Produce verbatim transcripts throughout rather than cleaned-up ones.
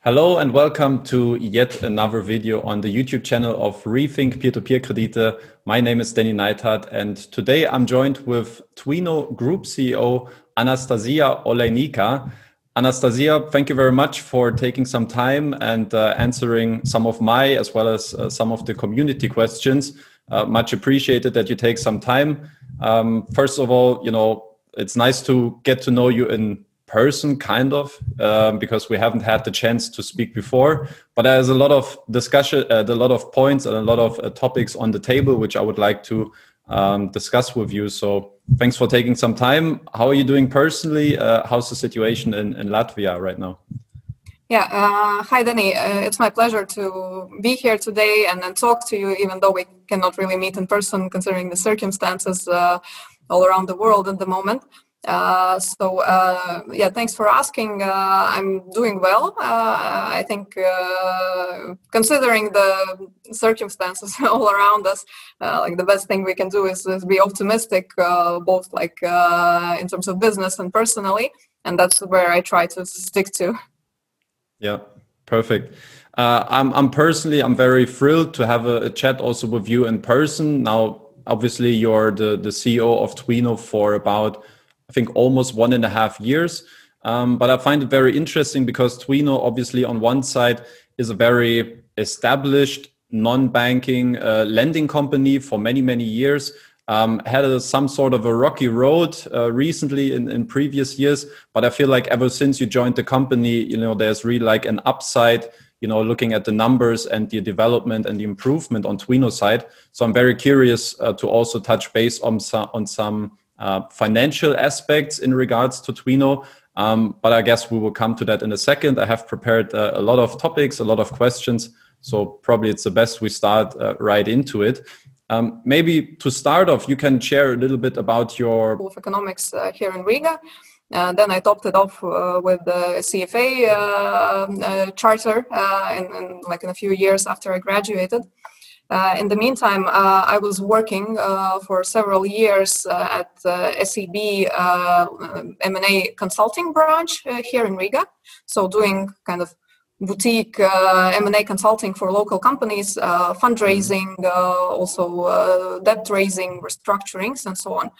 Hello and welcome to yet another video on the YouTube channel of Rethink Peer-to-Peer Kredite. My name is Danny Neithardt and today I'm joined with Twino Group C E O Anastasia Olejnika. Anastasia, thank you very much for taking some time and uh, answering some of my as well as uh, some of the community questions. Uh, much appreciated that you take some time. Um, first of all, you know, it's nice to get to know you in person, kind of, um, because we haven't had the chance to speak before. But there's a lot of discussion, uh, a lot of points and a lot of uh, topics on the table, which I would like to um, discuss with you. So thanks for taking some time. How are you doing personally? Uh, how's the situation in, in Latvia right now? Yeah, uh, hi, Danny. Uh, it's my pleasure to be here today and, and talk to you, even though we cannot really meet in person, considering the circumstances uh, all around the world at the moment. Uh, so, uh, yeah, thanks for asking. Uh, I'm doing well. Uh, I think uh, considering the circumstances all around us, uh, like the best thing we can do is, is be optimistic, uh, both like uh, in terms of business and personally. And that's where I try to stick to. Yeah, perfect. Uh, I'm, I'm personally, I'm very thrilled to have a, a chat also with you in person. Now, obviously, you're the, the C E O of Twino for about I think almost one and a half years. Um, but I find it very interesting because Twino, obviously, on one side is a very established non-banking uh, lending company for many, many years. Um, had a, some sort of a rocky road uh, recently in, in previous years. But I feel like ever since you joined the company, you know, there's really like an upside, you know, looking at the numbers and the development and the improvement on Twino's side. So I'm very curious uh, to also touch base on some, on some Uh, financial aspects in regards to Twino. Um, but I guess we will come to that in a second. I have prepared uh, a lot of topics, a lot of questions. So probably it's the best we start uh, right into it. Um, maybe to start off, you can share a little bit about your School of Economics uh, here in Riga. Uh, then I topped it off uh, with the C F A uh, uh, charter uh, in, in like in a few years after I graduated. Uh, in the meantime, uh, I was working uh, for several years uh, at uh, S E B uh, M and A consulting branch uh, here in Riga. So doing kind of boutique uh, M and A consulting for local companies, uh, fundraising, uh, also uh, debt raising, restructurings, and so on.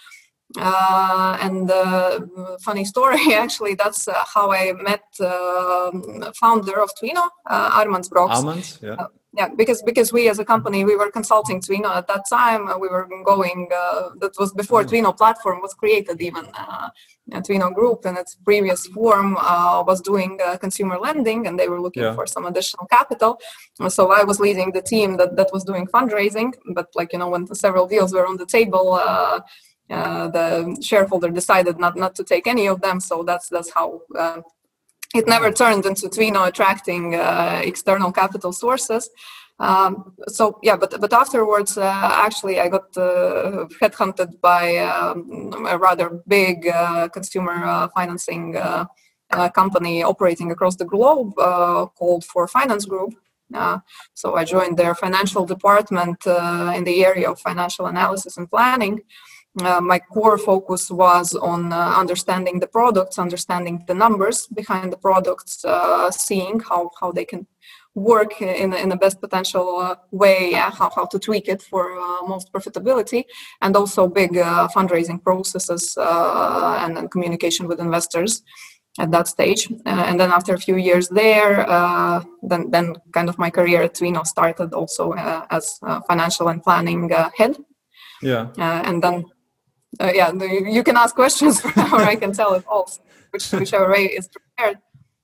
Uh, and uh, funny story, actually, that's uh, how I met uh, founder of Twino, uh, Armāns Broks. Armāns, yeah. Uh, yeah, because because we as a company, we were consulting Twino at that time. Uh, we were going, uh, that was before oh. Twino platform was created even. Uh, Twino Group in its previous form uh, was doing uh, consumer lending and they were looking yeah. for some additional capital. So I was leading the team that, that was doing fundraising. But like, you know, when several deals were on the table, uh, Uh, the shareholder decided not, not to take any of them, so that's that's how uh, it never turned into Twino attracting uh, external capital sources. Um, so yeah, but but afterwards, uh, actually, I got uh, headhunted by um, a rather big uh, consumer uh, financing uh, uh, company operating across the globe uh, called For Finance Group. Uh, so I joined their financial department uh, in the area of financial analysis and planning. Uh, my core focus was on uh, understanding the products, understanding the numbers behind the products, uh, seeing how, how they can work in, in the best potential uh, way, uh, how, how to tweak it for uh, most profitability, and also big uh, fundraising processes uh, and, and communication with investors at that stage. Uh, and then after a few years there, uh, then, then kind of my career at Twino started also uh, as uh, financial and planning uh, head. Yeah. Uh, and then Uh, yeah, you can ask questions or I can tell it all, which, whichever way is prepared.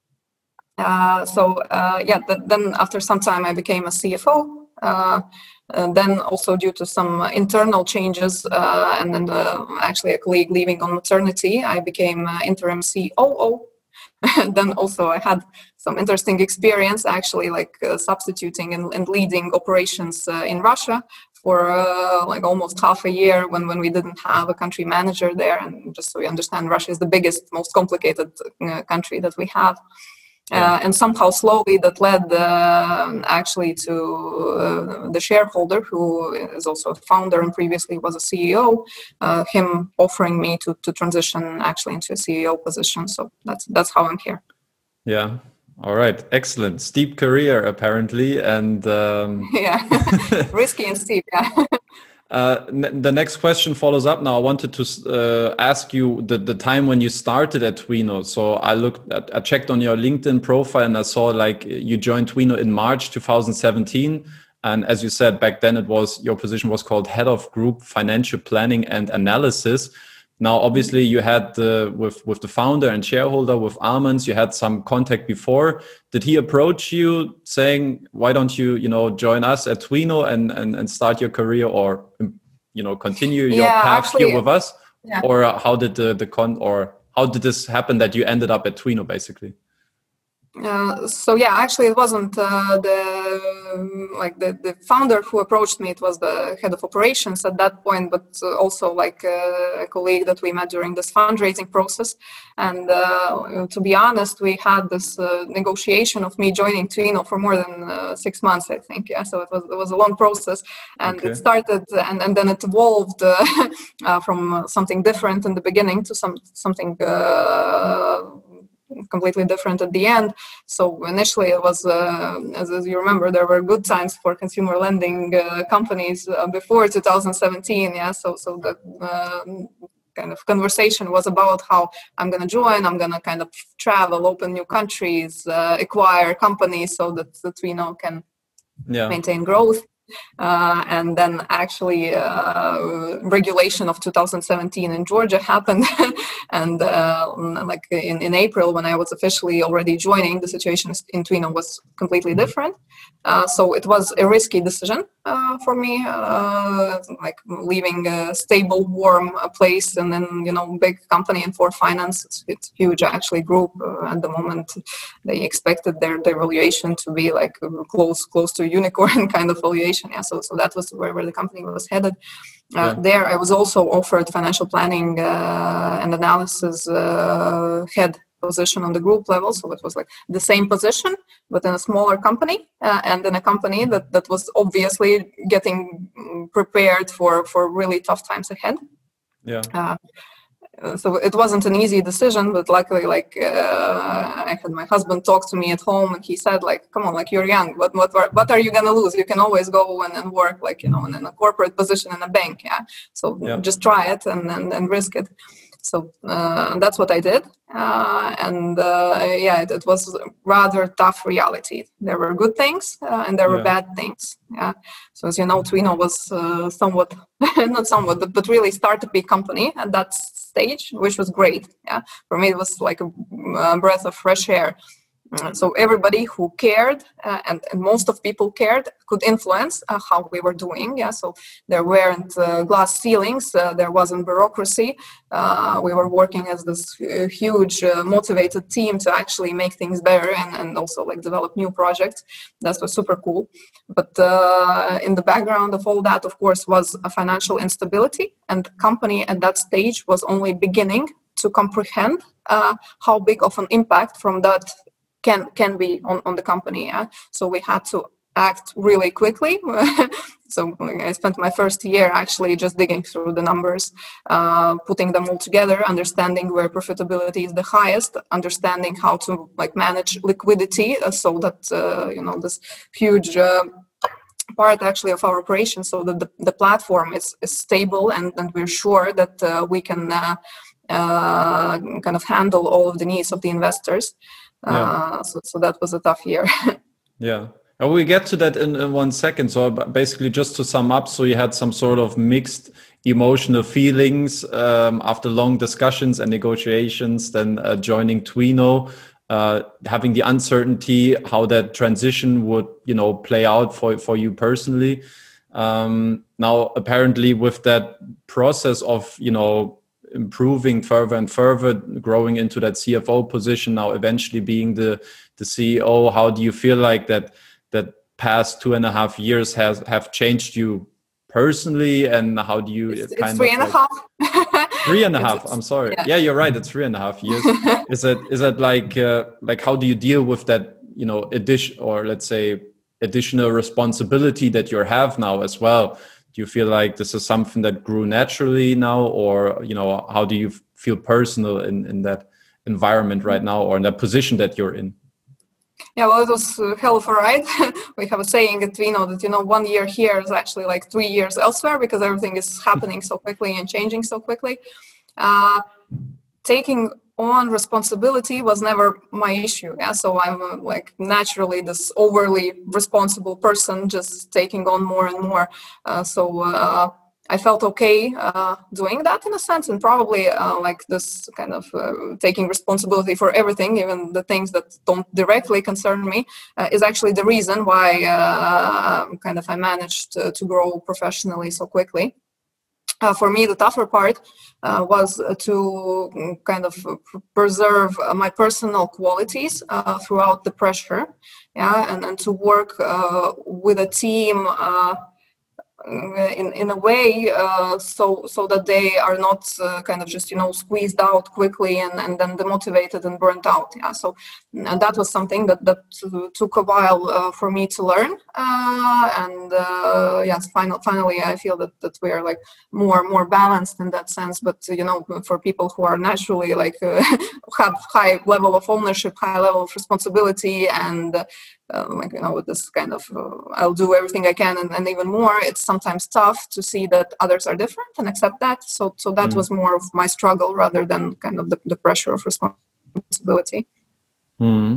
Uh, so uh, yeah, th then after some time I became a C F O. Uh, and then also due to some internal changes uh, and then uh, actually a colleague leaving on maternity, I became uh, interim C O O. Then also I had some interesting experience actually like uh, substituting and, and leading operations uh, in Russia for uh, like almost half a year when, when we didn't have a country manager there. And just so you understand, Russia is the biggest, most complicated uh, country that we have. Uh, and somehow slowly that led uh, actually to uh, the shareholder, who is also a founder and previously was a C E O, uh, him offering me to, to transition actually into a C E O position. So that's that's how I'm here. Yeah. All right, excellent. Steep career apparently, and um... yeah, risky and steep. Yeah. Uh, n- the next question follows up. Now, I wanted to uh, ask you the, the time when you started at Twino. So I looked, at, I checked on your LinkedIn profile, and I saw like you joined Twino in March two thousand seventeen. And as you said back then, it was your position was called Head of Group Financial Planning and Analysis. Now, obviously, you had the with with the founder and shareholder with Armand. You had some contact before. Did he approach you saying, "Why don't you, you know, join us at Twino and and, and start your career, or you know, continue your yeah, path actually, here with us?" Yeah. Or how did the the con or how did this happen that you ended up at Twino, basically? Uh, so yeah, actually, it wasn't uh, the like the, the founder who approached me. It was the head of operations at that point, but also like uh, a colleague that we met during this fundraising process. And uh, to be honest, we had this uh, negotiation of me joining Twino for more than uh, six months, I think. Yeah, so it was it was a long process, and okay. it started and, and then it evolved uh, uh, from something different in the beginning to some something. Uh, completely different at the end. So initially it was, uh, as, as you remember, there were good times for consumer lending uh, companies uh, before two thousand seventeen. Yeah, so so the uh, kind of conversation was about how I'm going to join, I'm going to kind of travel, open new countries, uh, acquire companies so that, that we know can yeah. maintain growth. Uh, and then actually uh, regulation of two thousand seventeen in Georgia happened. and uh, like in, in April, when I was officially already joining, the situation in Twino was completely different. Uh, so it was a risky decision uh, for me, uh, like leaving a stable, warm place and then, you know, big company in Ford Finance. It's, it's huge, actually, group. Uh, at the moment, they expected their, their valuation to be like close close to unicorn kind of valuation. Yeah, so so that was where, where the company was headed. Uh, yeah. There, I was also offered financial planning uh, and analysis uh, head position on the group level. So it was like the same position, but in a smaller company uh, and in a company that, that was obviously getting prepared for, for really tough times ahead. Yeah. Uh, so it wasn't an easy decision, but luckily, like uh, I had my husband talk to me at home, and he said, like, "Come on, like you're young. What what what are you gonna lose? You can always go and, and work, like you know, in, in a corporate position in a bank. Yeah. So yeah. just try it and, and and risk it." So uh, that's what I did, uh, and uh, yeah, it, it was rather tough reality. There were good things uh, and there were yeah. bad things. Yeah. So as you know, Twino was uh, somewhat, not somewhat, but, but really startup-y company at that stage, which was great. Yeah. For me, it was like a, a breath of fresh air. Uh, so everybody who cared, uh, and, and most of people cared, could influence uh, how we were doing. Yeah, so there weren't uh, glass ceilings, uh, there wasn't bureaucracy. Uh, we were working as this uh, huge, uh, motivated team to actually make things better and, and also like develop new projects. That was super cool. But uh, in the background of all that, of course, was a financial instability, and the company at that stage was only beginning to comprehend uh, how big of an impact from that can can be on, on the company. Yeah? So we had to act really quickly. So I spent my first year actually just digging through the numbers, uh, putting them all together, understanding where profitability is the highest, understanding how to like manage liquidity uh, so that uh, you know this huge uh, part actually of our operation, so that the, the platform is, is stable and, and we're sure that uh, we can uh, uh, kind of handle all of the needs of the investors. Yeah. Uh, so, so that was a tough year. Yeah. And we get to that in, in one second. So basically, just to sum up, so you had some sort of mixed emotional feelings um, after long discussions and negotiations, then uh, joining Twino, uh, having the uncertainty how that transition would, you know, play out for, for you personally. Um, now, apparently with that process of, you know, improving further and further, growing into that C F O position, now eventually being the the C E O. How do you feel like that that past two and a half years has have changed you personally, and how do you it's, kind it's three of and like, a half three and a half I'm sorry yeah. yeah you're right, it's three and a half years. is it is it like uh, like how do you deal with that, you know, addition, or let's say additional responsibility that you have now as well? Do you feel like this is something that grew naturally now, or, you know, how do you feel personal in, in that environment right now, or in that position that you're in? Yeah, well, it was a hell of a ride. We have a saying at Twino that, you know, one year here is actually like three years elsewhere because everything is happening so quickly and changing so quickly. Uh, taking on responsibility was never my issue. Yeah, so I'm uh, like naturally this overly responsible person, just taking on more and more. Uh, so uh, I felt okay uh, doing that in a sense, and probably uh, like this kind of uh, taking responsibility for everything, even the things that don't directly concern me, uh, is actually the reason why uh, kind of I managed to, to grow professionally so quickly. Uh, for me, the tougher part uh, was to kind of preserve my personal qualities uh, throughout the pressure, yeah, and, and to work uh, with a team uh, in in a way uh, so so that they are not uh, kind of just, you know, squeezed out quickly and, and then demotivated and burnt out. Yeah, so and that was something that that took a while uh, for me to learn. Uh, and uh, yes, final, finally, I feel that that we are like more more balanced in that sense. But you know, for people who are naturally like uh, have high level of ownership, high level of responsibility, and uh, Uh, like, you know, with this kind of uh, I'll do everything I can and, and even more, it's sometimes tough to see that others are different and accept that. So so that mm. was more of my struggle rather than kind of the, the pressure of responsibility. Mm.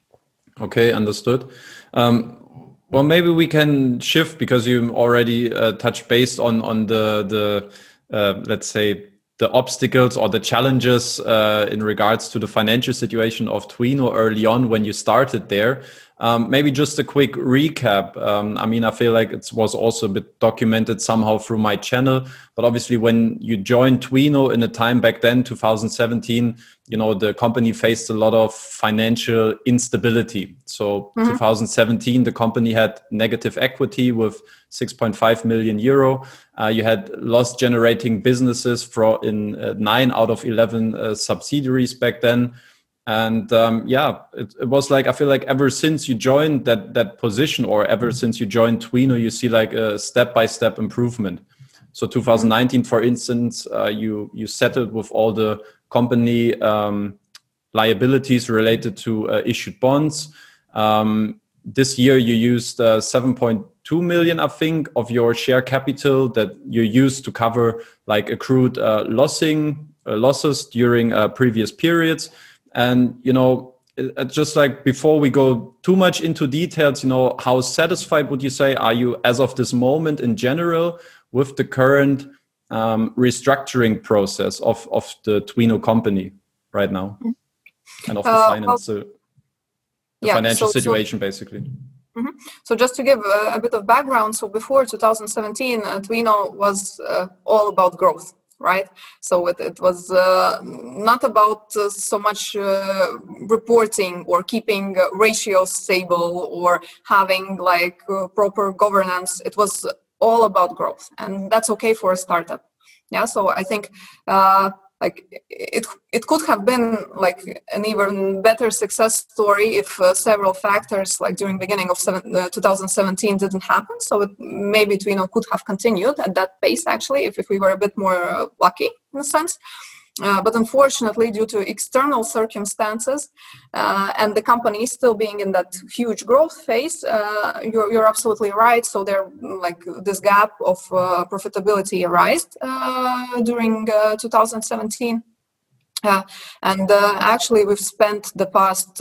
Okay, understood. Um, well, maybe we can shift, because you already uh, touched base on on the the uh, let's say the obstacles or the challenges uh, in regards to the financial situation of Twino early on when you started there. Um, maybe just a quick recap. Um, I mean, I feel like it was also a bit documented somehow through my channel, but obviously when you joined Twino in a time back then, two thousand seventeen, you know, the company faced a lot of financial instability. So mm-hmm. two thousand seventeen, the company had negative equity with six point five million euro. Uh, you had loss generating businesses for in uh, nine out of eleven uh, subsidiaries back then. And um, yeah, it, it was like, I feel like ever since you joined that that position, or ever since you joined Twino, you see like a step-by-step improvement. So two thousand nineteen, for instance, uh, you you settled with all the company um, liabilities related to uh, issued bonds. Um, this year you used uh, seven point two million, I think, of your share capital that you used to cover like accrued uh, lossing uh, losses during uh, previous periods. And, you know, it, just like before we go too much into details, you know, how satisfied would you say are you as of this moment in general with the current um, restructuring process of, of the Twino company right now and of the uh, finance, well, uh, the yeah, financial so, situation, so, basically? Mm-hmm. So just to give a, a bit of background, so before two thousand seventeen, uh, Twino was uh, all about growth. Right, so it, it was uh, not about uh, so much uh, reporting or keeping uh, ratios stable or having like uh, proper governance. It was all about growth, and that's okay for a startup. Yeah, so I think uh, like it it could have been like an even better success story if uh, several factors like during beginning of seven, uh, two thousand seventeen didn't happen. So it, maybe Twino could have continued at that pace actually if, if we were a bit more uh, lucky in a sense. Uh, but unfortunately, due to external circumstances uh, and the company still being in that huge growth phase, uh, you're, you're absolutely right. So there, like this gap of uh, profitability arose uh, during uh, two thousand seventeen. Uh, and uh, actually, we've spent the past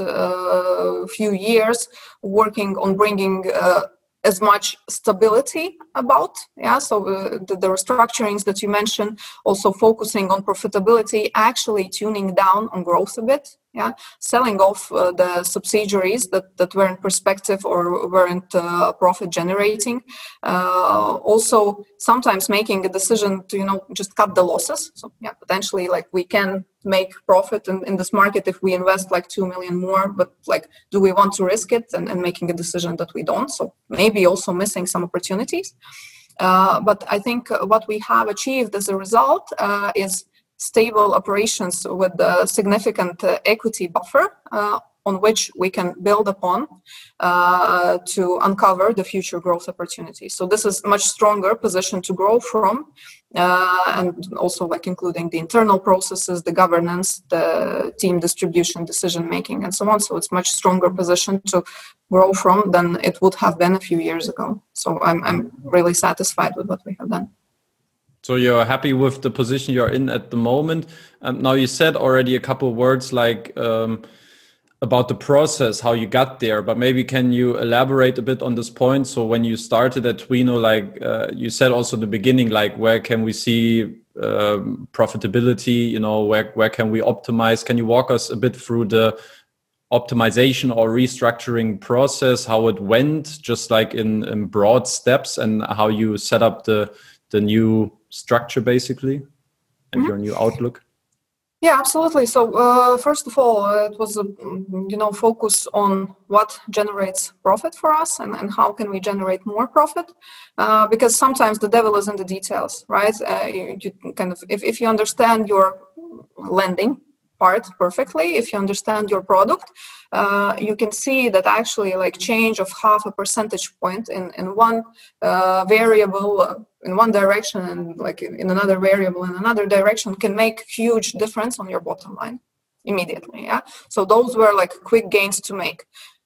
uh, few years working on bringing uh, as much stability about, yeah, so uh, the, the restructurings that you mentioned, also focusing on profitability, actually tuning down on growth a bit, yeah, selling off uh, the subsidiaries that, that weren't perspective or weren't uh, profit generating, uh, also sometimes making a decision to, you know, just cut the losses. So yeah, potentially like we can make profit in, in this market if we invest like two million more, but like, do we want to risk it, and, and making a decision that we don't? So maybe also missing some opportunities. Uh, but I think what we have achieved as a result uh, is stable operations with a significant uh, equity buffer uh, on which we can build upon uh, to uncover the future growth opportunities. So this is much stronger position to grow from uh, and also like including the internal processes, the governance, the team distribution, decision making, and so on. So it's much stronger position to grow from than it would have been a few years ago. So I'm I'm really satisfied with what we have done. So you're happy with the position you're in at the moment. Um, now you said already a couple of words like um, about the process, how you got there, but maybe can you elaborate a bit on this point? So when you started at Twino, like uh, you said also in the beginning, like where can we see um, profitability, you know, where, where can we optimize? Can you walk us a bit through the optimization or restructuring process, how it went, just like in, in broad steps, and how you set up the, the new structure basically and mm-hmm. your new outlook? Yeah, absolutely. So uh, first of all, uh, it was a you know focus on what generates profit for us and, and how can we generate more profit, uh, because sometimes the devil is in the details, right? Uh, you, you kind of if, if you understand your lending part perfectly, if you understand your product, uh, you can see that actually like change of half a percentage point in, in one uh, variable uh, in one direction and like in, in another variable in another direction can make huge difference on your bottom line immediately. Yeah. So those were like quick gains to make.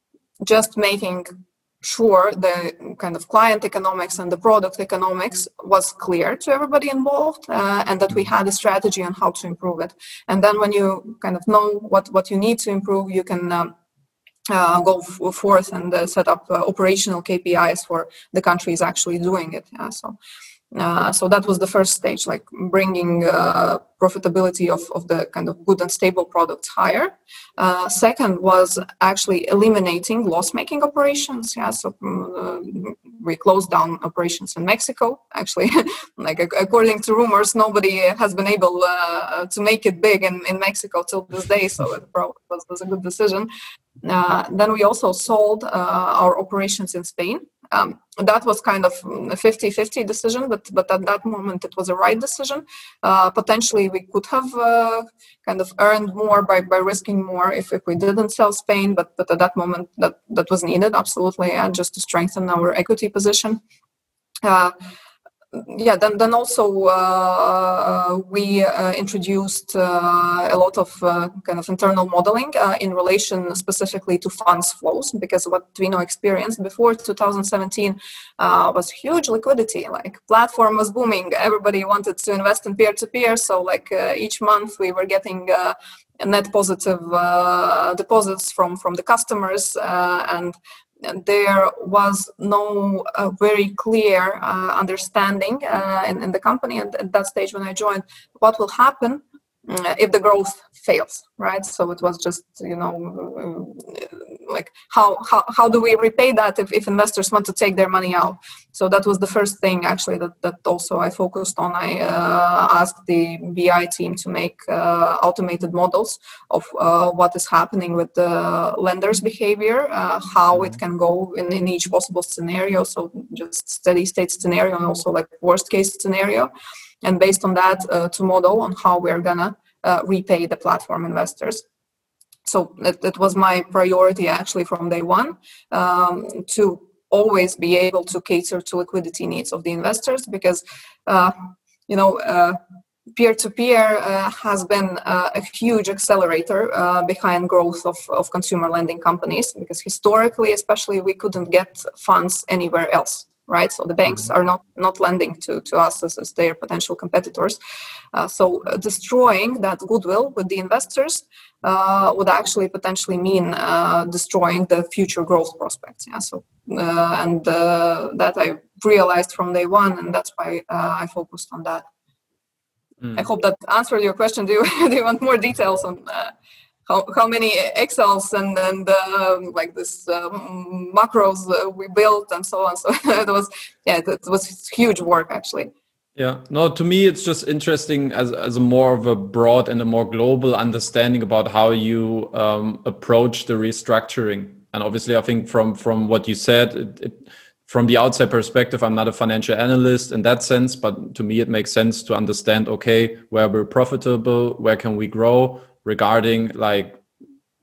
Just making sure the kind of client economics and the product economics was clear to everybody involved, uh, and that we had a strategy on how to improve it. And then when you kind of know what, what you need to improve, you can um, uh, go f- forth and uh, set up uh, operational K P Is for the countries actually doing it. Yeah, so. Uh, so that was the first stage, like bringing uh, profitability of, of the kind of good and stable products higher. Uh, second was actually eliminating loss-making operations. Yeah, so uh, we closed down operations in Mexico. Actually, like according to rumors, nobody has been able uh, to make it big in, in Mexico till this day. So it was, was a good decision. Uh, then we also sold uh, our operations in Spain. Um, that was kind of a fifty-fifty decision, but but at that moment it was a right decision. Uh, potentially we could have uh, kind of earned more by, by risking more if, if we didn't sell Spain, but but at that moment that, that was needed, absolutely, yeah, just to strengthen our equity position. Uh, Yeah, then then also uh, we uh, introduced uh, a lot of uh, kind of internal modeling uh, in relation specifically to funds flows, because what Twino experienced before two thousand seventeen uh, was huge liquidity. Like platform was booming, everybody wanted to invest in peer-to-peer, so like uh, each month we were getting uh, net positive uh, deposits from from the customers, uh, and there was no uh, very clear uh, understanding uh, in, in the company at, at that stage when I joined what will happen uh, if the growth fails, right? So it was just, you know, like how how, how do we repay that if, if investors want to take their money out? So that was the first thing actually that, that also I focused on. I uh, asked the B I team to make uh, automated models of uh, what is happening with the lender's behavior, uh, how it can go in, in each possible scenario. So just steady state scenario and also like worst case scenario. And based on that, uh, to model on how we're gonna uh, repay the platform investors. So it, it was my priority actually from day one um, to always be able to cater to liquidity needs of the investors, because, uh, you know, uh, peer-to-peer uh, has been uh, a huge accelerator uh, behind growth of, of consumer lending companies, because historically, especially, we couldn't get funds anywhere else. Right, so the banks are not not lending to to us as, as their potential competitors. Uh, so uh, destroying that goodwill with the investors uh, would actually potentially mean uh, destroying the future growth prospects. Yeah, so uh, and uh, that I realized from day one, and that's why uh, I focused on that. Mm. I hope that answered your question. Do you do you want more details on? Uh, How, how many Excels and and uh, like this um, macros uh, we built and so on. So it was yeah, it was huge work actually. Yeah, no, to me it's just interesting as as a more of a broad and a more global understanding about how you um, approach the restructuring. And obviously, I think from from what you said, it, it, from the outside perspective, I'm not a financial analyst in that sense, but to me it makes sense to understand, okay, where we're profitable, where can we grow, regarding like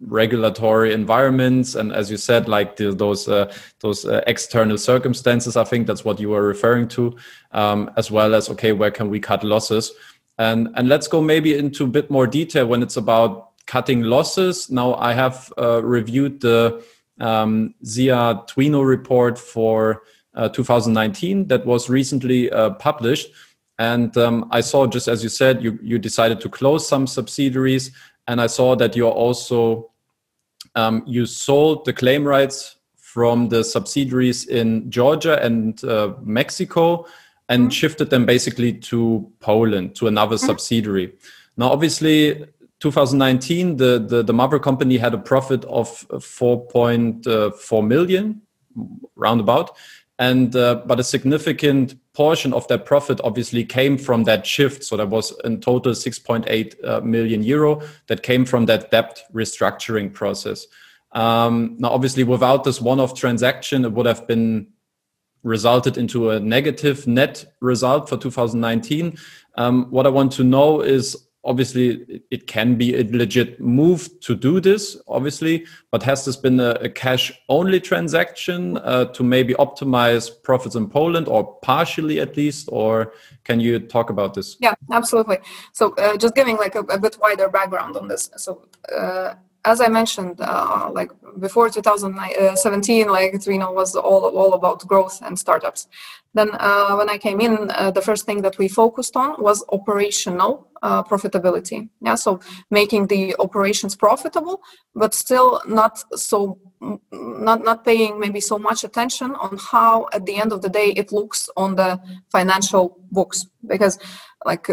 regulatory environments, and as you said, like the, those uh, those uh, external circumstances. I think that's what you were referring to, um, as well as, okay, where can we cut losses? And and let's go maybe into a bit more detail when it's about cutting losses. Now, I have uh, reviewed the um, S I A Twino report for uh, two thousand nineteen that was recently uh, published. And um, I saw, just as you said, you, you decided to close some subsidiaries. And I saw that you're also, um, you sold the claim rights from the subsidiaries in Georgia and uh, Mexico, and mm-hmm. shifted them basically to Poland, to another mm-hmm. subsidiary. Now, obviously, two thousand nineteen, the, the, the mother company had a profit of four point four million, roundabout. And uh, but a significant portion of that profit obviously came from that shift. So there was in total six point eight uh, million euro that came from that debt restructuring process. Um, now, obviously, without this one-off transaction, it would have been resulted into a negative net result for two thousand nineteen. Um, what I want to know is, obviously, it can be a legit move to do this, obviously, but has this been a, a cash-only transaction uh, to maybe optimize profits in Poland, or partially at least, or can you talk about this? Yeah, absolutely. So uh, just giving like a, a bit wider background on this. So uh, as I mentioned, uh, like before two thousand seventeen, like Twino was all, all about growth and startups. Then uh, when I came in, uh, the first thing that we focused on was operational uh, profitability. Yeah, so making the operations profitable, but still not so, not not paying maybe so much attention on how at the end of the day it looks on the financial books, because like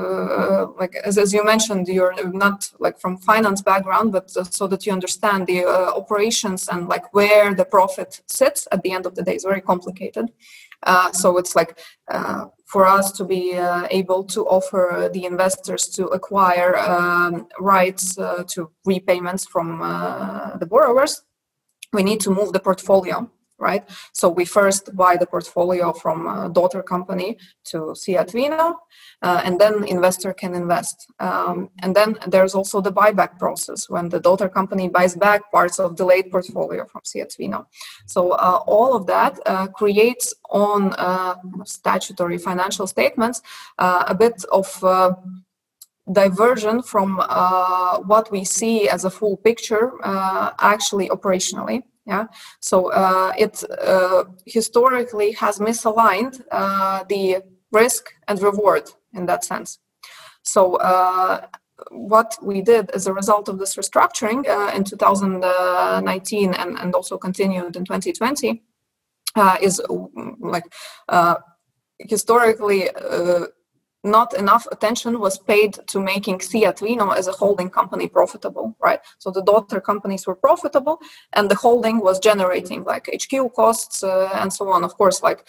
uh, like as, as you mentioned, you're not like from finance background, but so that you understand the uh, operations and like where the profit sits at the end of the day is very complicated. Uh, so it's like uh, for us to be uh, able to offer the investors to acquire um, rights uh, to repayments from uh, the borrowers, we need to move the portfolio, right? So we first buy the portfolio from a daughter company to S I A Twino, uh, and then investor can invest. Um, and then there's also the buyback process when the daughter company buys back parts of delayed portfolio from S I A Twino. So uh, all of that uh, creates on uh, statutory financial statements uh, a bit of uh, diversion from uh, what we see as a full picture uh, actually operationally. Yeah, so uh, it uh, historically has misaligned uh, the risk and reward in that sense. So uh, what we did as a result of this restructuring uh, in two thousand nineteen and, and also continued in twenty twenty uh, is like uh, historically uh, not enough attention was paid to making S I A Twino as a holding company profitable, right? So the daughter companies were profitable and the holding was generating like H Q costs uh, and so on. Of course, like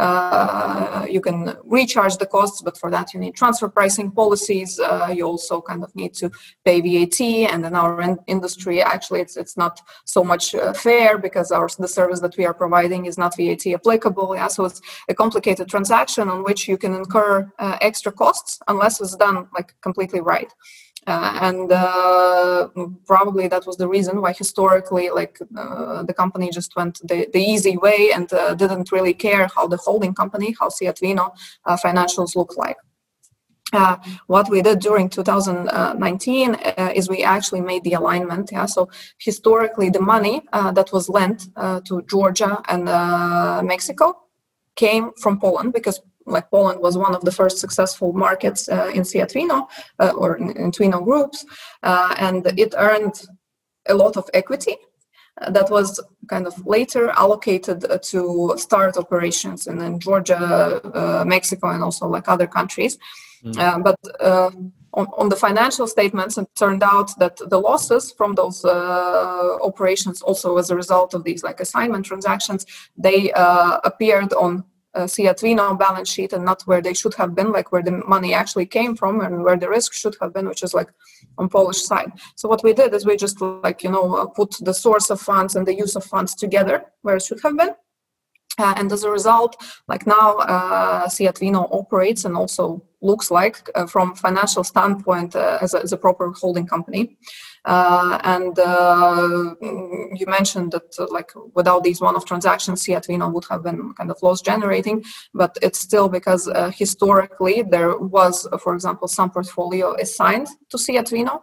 uh, you can recharge the costs, but for that you need transfer pricing policies. Uh, you also kind of need to pay V A T, and in our in- industry, actually, it's it's not so much uh, fair because our the service that we are providing is not V A T applicable. Yeah, so it's a complicated transaction on which you can incur uh, extra costs unless it's done like completely right. Uh, and uh, probably that was the reason why historically like uh, the company just went the, the easy way and uh, didn't really care how the holding company, how S I A Twino uh, financials look like. Uh, what we did during two thousand nineteen uh, is we actually made the alignment. Yeah, so historically the money uh, that was lent uh, to Georgia and uh, Mexico came from Poland, because like Poland was one of the first successful markets uh, in S I A Twino uh, or in, in Twino groups, uh, and it earned a lot of equity uh, that was kind of later allocated uh, to start operations in, in Georgia, uh, Mexico, and also like other countries. Mm. Uh, but uh, on, on the financial statements, it turned out that the losses from those uh, operations, also as a result of these like assignment transactions, they uh, appeared on Uh, S I A Twino balance sheet and not where they should have been, like where the money actually came from and where the risk should have been, which is like on Polish side. So what we did is we just like, you know, uh, put the source of funds and the use of funds together where it should have been. Uh, and as a result, like now, uh, Fiat Twino operates and also looks like, uh, from financial standpoint, uh, as, a, as a proper holding company. Uh, and uh, you mentioned that, uh, like, without these one-off transactions, Fiat Twino would have been kind of loss generating, but it's still because uh, historically there was, uh, for example, some portfolio assigned to Fiat Twino.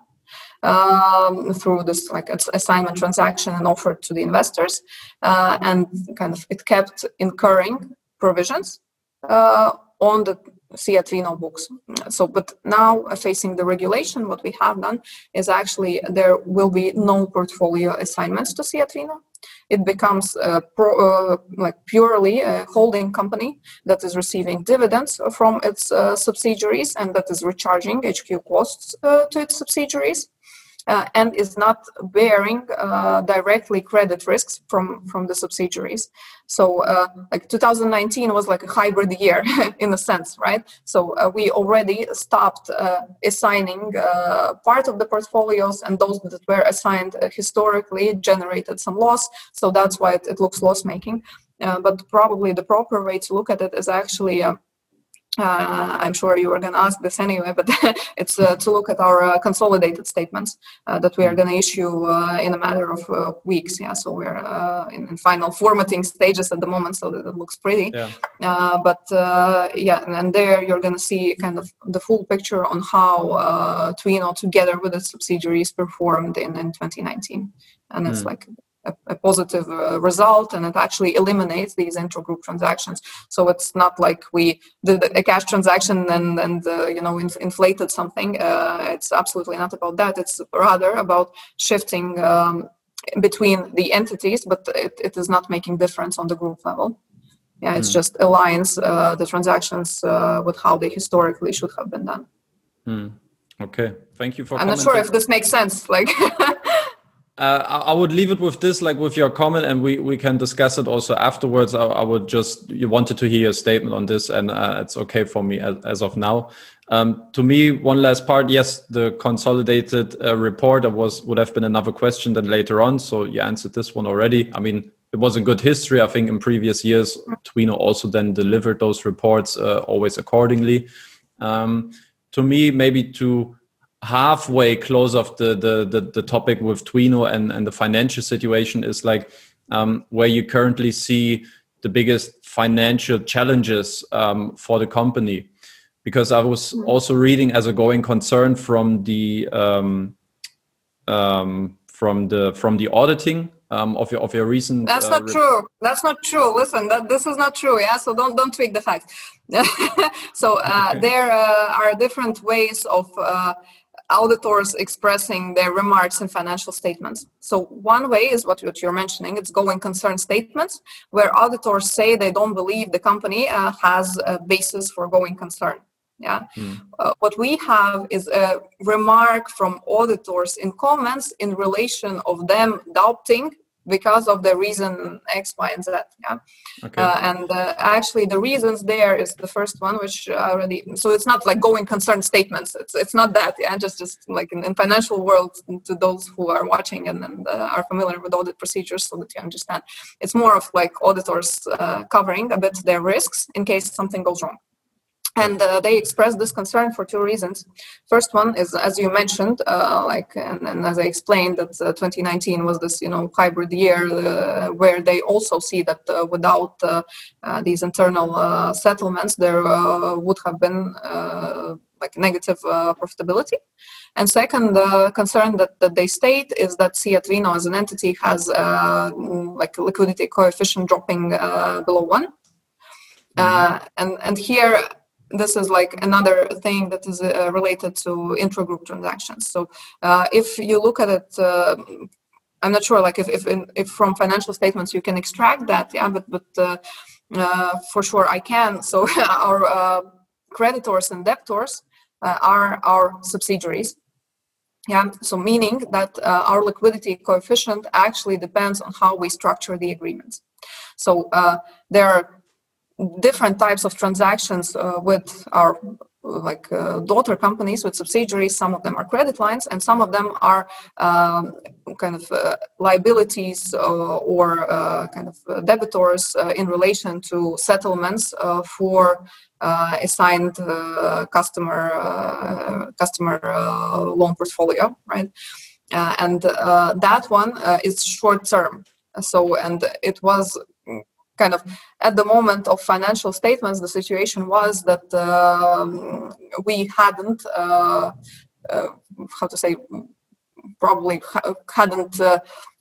Um, through this like assignment transaction and offered to the investors, uh, and kind of it kept incurring provisions uh, on the Fiat Twino books. So, but now uh, facing the regulation, what we have done is actually there will be no portfolio assignments to Fiat Twino. It becomes uh, pro, uh, like purely a holding company that is receiving dividends from its uh, subsidiaries and that is recharging H Q costs uh, to its subsidiaries. Uh, and is not bearing uh, directly credit risks from, from the subsidiaries. So uh, like two thousand nineteen was like a hybrid year in a sense, right? So uh, we already stopped uh, assigning uh, part of the portfolios, and those that were assigned uh, historically generated some loss. So that's why it, it looks loss-making. Uh, but probably the proper way to look at it is actually uh, Uh, I'm sure you were going to ask this anyway, but it's uh, to look at our uh, consolidated statements uh, that we are going to issue uh, in a matter of uh, weeks. Yeah, so we're uh, in, in final formatting stages at the moment, so that it looks pretty. Yeah. Uh, but uh, yeah, and, and there you're going to see kind of the full picture on how uh, Twino, together with its subsidiaries, performed in, in twenty nineteen, and it's mm. like. A, a positive uh, result, and it actually eliminates these intra-group transactions. So it's not like we did a cash transaction and and uh, you know inf- inflated something. Uh, it's absolutely not about that. It's rather about shifting um, between the entities, but it, it is not making difference on the group level. Yeah, it's mm. just aligns uh, the transactions uh, with how they historically should have been done. Mm. Okay, thank you for. I'm not sure if this makes sense. Like. Uh, I would leave it with this, like with your comment, and we, we can discuss it also afterwards. I, I would just, you wanted to hear a statement on this, and uh, it's okay for me as, as of now. Um, to me, one last part, yes, the consolidated uh, report was would have been another question then later on, so you answered this one already. I mean, it was a good history. I think in previous years, Twino also then delivered those reports uh, always accordingly. Um, to me, maybe to halfway close off the, the the the topic with Twino and and the financial situation is like um where you currently see the biggest financial challenges um for the company, because I was also reading as a going concern from the um um from the from the auditing um of your of your recent that's uh, not true that's not true listen that this is not true. Yeah, so don't don't tweak the facts. So uh okay. There uh, are different ways of uh auditors expressing their remarks in financial statements. So one way is what, what you're mentioning, it's going concern statements, where auditors say they don't believe the company uh, has a basis for going concern. Yeah. Mm. Uh, what we have is a remark from auditors in comments in relation of them doubting because of the reason X, Y, and Z. Yeah. Okay. Uh, and uh, actually, the reasons there is the first one, which I already. So it's not like going concern statements. It's it's not that. Yeah. Just just like in, in financial world, to those who are watching and, and uh, are familiar with audit procedures, so that you understand, it's more of like auditors uh, covering a bit their risks in case something goes wrong. And uh, they expressed this concern for two reasons. First one is, as you mentioned, uh, like, and, and as I explained, that uh, twenty nineteen was this, you know, hybrid year uh, where they also see that uh, without uh, uh, these internal uh, settlements, there uh, would have been uh, like negative uh, profitability. And second uh, concern that, that they state is that Fiat Twino as an entity has uh, like liquidity coefficient dropping uh, below one. Mm-hmm. Uh, and and here. This is like another thing that is uh, related to intra-group transactions. So uh, if you look at it, uh, I'm not sure like if if, in, if from financial statements you can extract that, yeah, but but uh, uh, for sure I can. So our uh, creditors and debtors uh, are our subsidiaries. Yeah, so meaning that uh, our liquidity coefficient actually depends on how we structure the agreements. So uh, there are different types of transactions uh, with our like uh, daughter companies with subsidiaries. Some of them are credit lines, and some of them are um, kind of uh, liabilities uh, or uh, kind of uh, debitors uh, in relation to settlements uh, for uh, assigned uh, customer uh, customer uh, loan portfolio, right? Uh, and uh, that one uh, is short term. So, and it was kind of at the moment of financial statements, the situation was that um, we hadn't, uh, uh, how to say, probably ha- hadn't uh,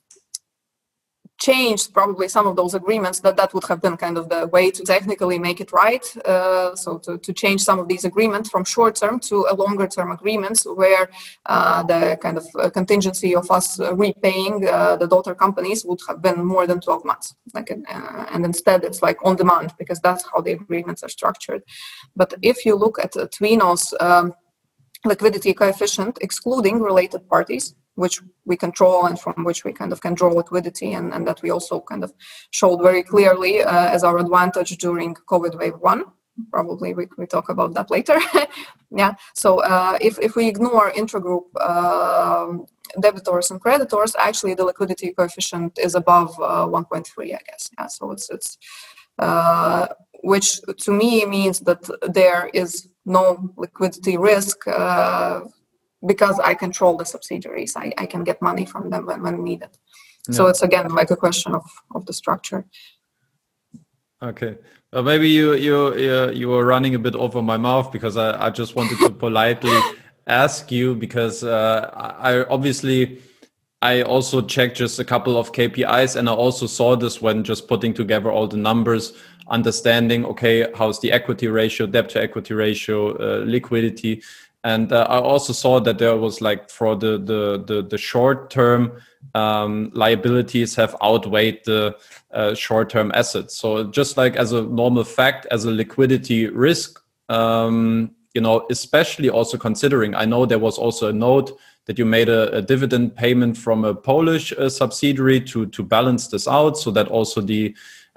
changed probably some of those agreements. That that would have been kind of the way to technically make it right. Uh, so to, to change some of these agreements from short term to a longer term agreements where uh, the kind of uh, contingency of us uh, repaying uh, the daughter companies would have been more than twelve months. Like, uh, and instead it's like on demand, because that's how the agreements are structured. But if you look at uh, Twino's um, liquidity coefficient, excluding related parties, which we control and from which we kind of can draw liquidity, and, and that we also kind of showed very clearly uh, as our advantage during COVID wave one. Probably we we talk about that later. Yeah. So uh, if if we ignore intragroup uh, debitors and creditors, actually the liquidity coefficient is above uh, one point three, I guess. Yeah. So it's it's uh, which to me means that there is no liquidity risk. Uh, Because I control the subsidiaries, I, I can get money from them when, when needed. Yeah. So it's again like a question of, of the structure. Okay, well, maybe you you you you were running a bit over my mouth, because I, I just wanted to politely ask you, because uh, I obviously I also checked just a couple of K P Is, and I also saw this when just putting together all the numbers, understanding okay, how's the equity ratio, debt to equity ratio, uh, liquidity. And uh, I also saw that there was like for the the the, the short term um, liabilities have outweighed the uh, short term assets. So just like as a normal fact, as a liquidity risk, um, you know, especially also considering, I know there was also a note that you made a, a dividend payment from a Polish uh, subsidiary to to balance this out, so that also the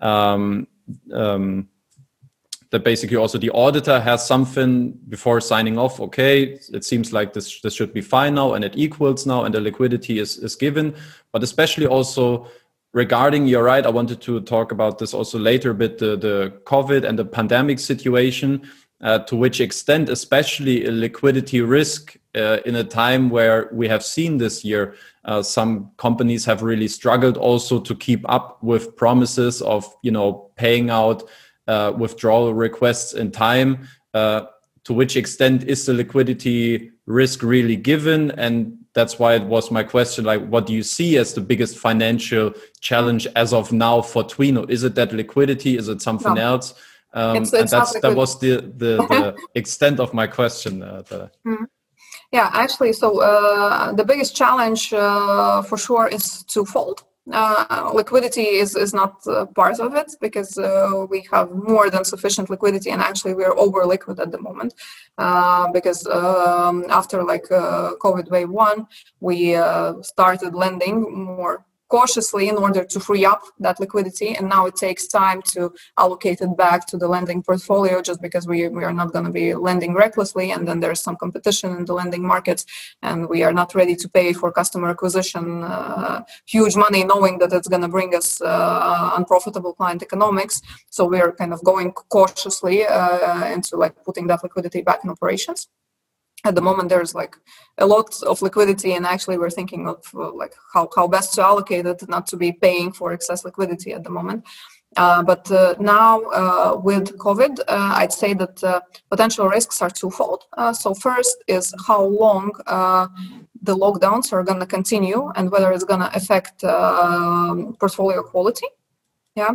um, um, that basically also the auditor has something before signing off. Okay, it seems like this this should be fine now, and it equals now, and the liquidity is is given. But especially also regarding, you're right, I wanted to talk about this also later a bit, the, the COVID and the pandemic situation, uh, to which extent especially a liquidity risk uh, in a time where we have seen this year uh, some companies have really struggled also to keep up with promises of, you know, paying out Uh, withdrawal requests in time. Uh, to which extent is the liquidity risk really given? And that's why it was my question, like, what do you see as the biggest financial challenge as of now for Twino? Is it that liquidity? Is it something no. else? Um, it's, it's and that's, that was the, the, the extent of my question. Uh, the... mm. Yeah, actually, so uh, the biggest challenge uh, for sure is twofold. Uh, liquidity is, is not uh, part of it, because uh, we have more than sufficient liquidity, and actually we are over liquid at the moment uh, because um, after like uh, COVID wave one, we uh, started lending more cautiously in order to free up that liquidity, and now it takes time to allocate it back to the lending portfolio, just because we, we are not going to be lending recklessly, and then there's some competition in the lending markets, and we are not ready to pay for customer acquisition uh, huge money knowing that it's going to bring us uh, unprofitable client economics. So we are kind of going cautiously uh, into like putting that liquidity back in operations. At the moment, there's like a lot of liquidity, and actually we're thinking of uh, like how, how best to allocate it, not to be paying for excess liquidity at the moment. Uh, but uh, now uh, with COVID, uh, I'd say that uh, potential risks are twofold. Uh, so first is how long uh, the lockdowns are going to continue, and whether it's going to affect uh, portfolio quality. Yeah.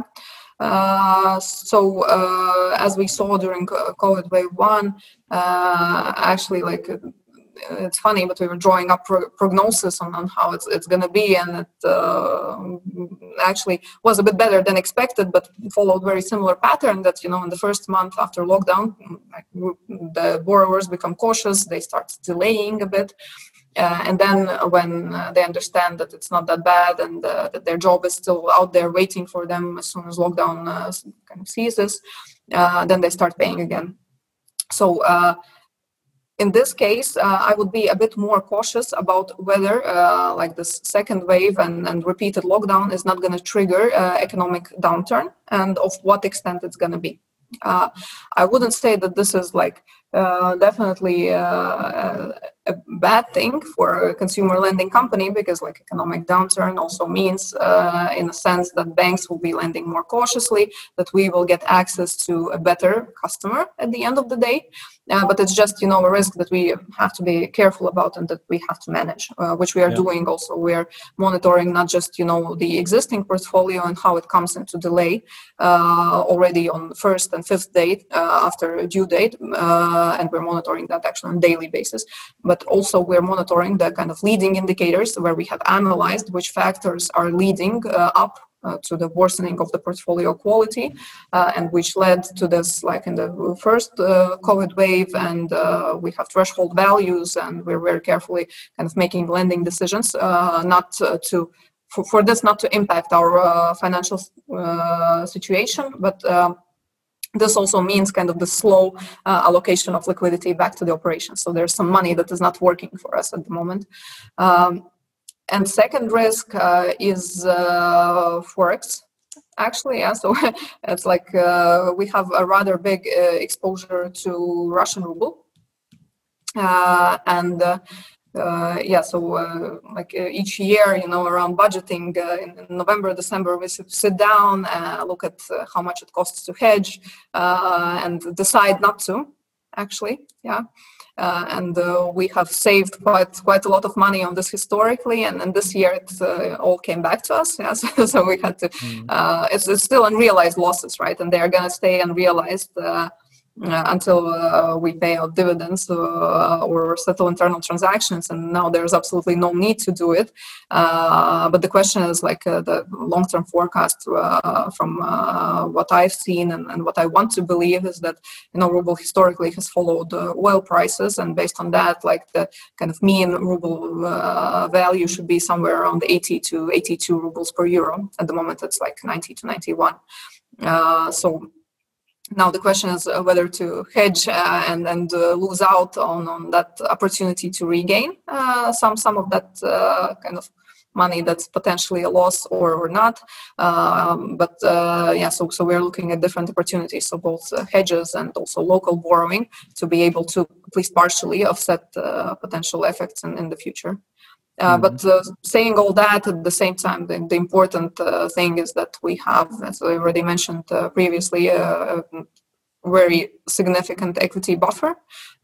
Uh, so uh, as we saw during COVID wave one, uh, actually, like it's funny, but we were drawing up pro- prognosis on, on how it's it's going to be, and it uh, actually was a bit better than expected, but followed very similar pattern. That, you know, in the first month after lockdown, like, the borrowers become cautious, they start delaying a bit. Uh, and then when uh, they understand that it's not that bad, and uh, that their job is still out there waiting for them as soon as lockdown uh, kind of ceases, uh, then they start paying again. So uh, in this case, uh, I would be a bit more cautious about whether uh, like this second wave and, and repeated lockdown is not going to trigger uh, economic downturn, and of what extent it's going to be. Uh, I wouldn't say that this is like uh, definitely uh, a bad thing for a consumer lending company, because like economic downturn also means uh, in a sense that banks will be lending more cautiously, that we will get access to a better customer at the end of the day. Uh, but it's just, you know, a risk that we have to be careful about and that we have to manage, uh, which we are yeah. doing also. We're monitoring not just, you know, the existing portfolio and how it comes into delay uh, already on first and fifth date uh, after due date. Uh, and we're monitoring that actually on a daily basis. But also we're monitoring the kind of leading indicators where we have analyzed which factors are leading uh, up Uh, to the worsening of the portfolio quality, uh, and which led to this, like in the first uh, COVID wave, and uh, we have threshold values, and we're very carefully kind of making lending decisions, uh, not uh, to for, for this not to impact our uh, financial uh, situation, but uh, this also means kind of the slow uh, allocation of liquidity back to the operation. So there's some money that is not working for us at the moment. Um, And second risk uh, is uh, Forex, actually. Yeah, so it's like uh, we have a rather big uh, exposure to Russian ruble, uh, and uh, uh, yeah, so uh, like uh, each year, you know, around budgeting uh, in November, December, we sit down, uh, look at uh, how much it costs to hedge, uh, and decide not to. Actually, yeah. Uh, and uh, we have saved quite quite a lot of money on this historically, and, and this year it uh, all came back to us. Yeah, so, so we had to. Mm. Uh, it's, it's still unrealized losses, right? And they are going to stay unrealized uh, uh, until uh, we pay out dividends uh, or settle internal transactions. And now there's absolutely no need to do it. Uh, but the question is like uh, the long-term forecast uh, from uh, what I've seen and, and what I want to believe is that, you know, ruble historically has followed uh, oil prices, and based on that, like the kind of mean ruble uh, value should be somewhere around eighty to eighty-two rubles per euro. At the moment, it's like ninety to ninety-one. Uh, so. Now the question is whether to hedge uh, and and uh, lose out on, on that opportunity to regain uh, some some of that uh, kind of money that's potentially a loss or, or not. Um, but uh, yeah, so so we're looking at different opportunities, so both uh, hedges and also local borrowing to be able to at least partially offset uh, potential effects in, in the future. Uh, mm-hmm. But uh, saying all that, at the same time, the, the important uh, thing is that we have, as I already mentioned uh, previously, uh, a very significant equity buffer.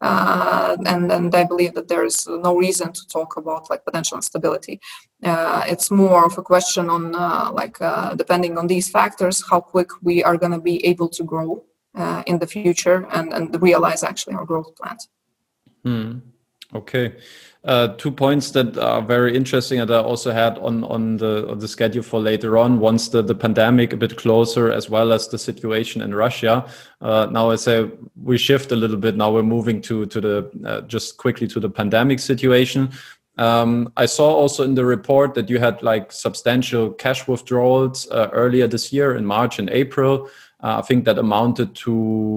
Uh, and, and I believe that there is no reason to talk about like potential instability. Uh, it's more of a question on uh, like uh, depending on these factors, how quick we are going to be able to grow uh, in the future and, and realize actually our growth plans. Hmm. Okay. Uh, two points that are very interesting and I also had on, on the on the schedule for later on, once the, the pandemic a bit closer, as well as the situation in Russia. Uh, now I say we shift a little bit. Now we're moving to, to the uh, just quickly to the pandemic situation. Um, I saw also in the report that you had like substantial cash withdrawals uh, earlier this year in March and April. Uh, I think that amounted to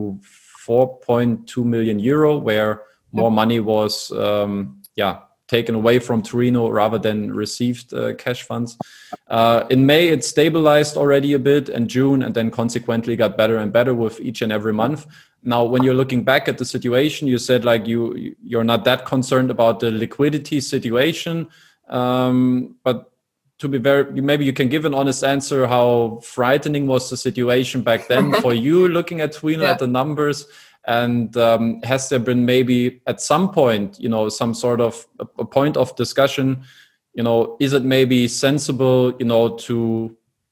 four point two million euro, where more money was um, yeah, taken away from Trino rather than received uh, cash funds. Uh, in May, it stabilized already a bit, and June, and then consequently got better and better with each and every month. Now, when you're looking back at the situation, you said like you you're not that concerned about the liquidity situation, um, but to be very, maybe you can give an honest answer. How frightening was the situation back then for you, looking at Twino, yeah. at the numbers? And um, has there been maybe at some point, you know, some sort of a, a point of discussion, you know, is it maybe sensible, you know, to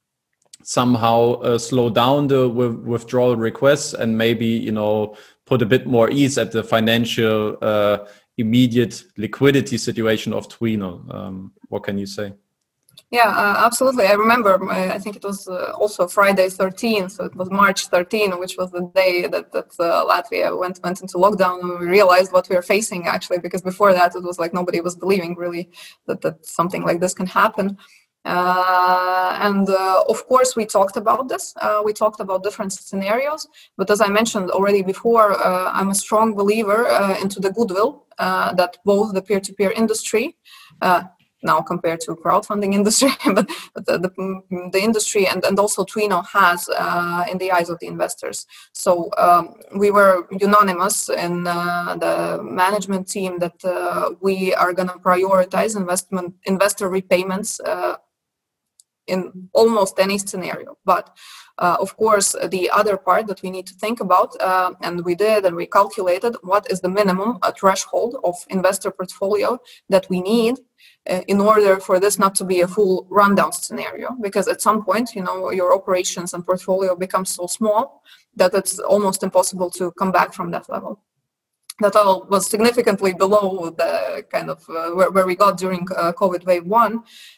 somehow uh, slow down the w- withdrawal requests and maybe, you know, put a bit more ease at the financial uh, immediate liquidity situation of Twino? Um, what can you say? Yeah, uh, absolutely. I remember, I think it was uh, also Friday thirteenth, so it was March thirteenth, which was the day that, that uh, Latvia went went into lockdown, and we realized what we were facing, actually, because before that it was like nobody was believing really that, that something like this can happen. Uh, and uh, of course, we talked about this. Uh, we talked about different scenarios. But as I mentioned already before, uh, I'm a strong believer uh, into the goodwill uh, that both the peer-to-peer industry, uh, now compared to crowdfunding industry, but, but the, the, the industry and, and also Twino has uh, in the eyes of the investors. So um, we were unanimous in uh, the management team that uh, we are going to prioritize investment investor repayments uh, in almost any scenario. But uh, of course, the other part that we need to think about, uh, and we did, and we calculated what is the minimum uh, threshold of investor portfolio that we need uh, in order for this not to be a full rundown scenario. Because at some point, you know, your operations and portfolio becomes so small that it's almost impossible to come back from that level. That all was significantly below the kind of uh, where, where we got during uh, COVID wave one.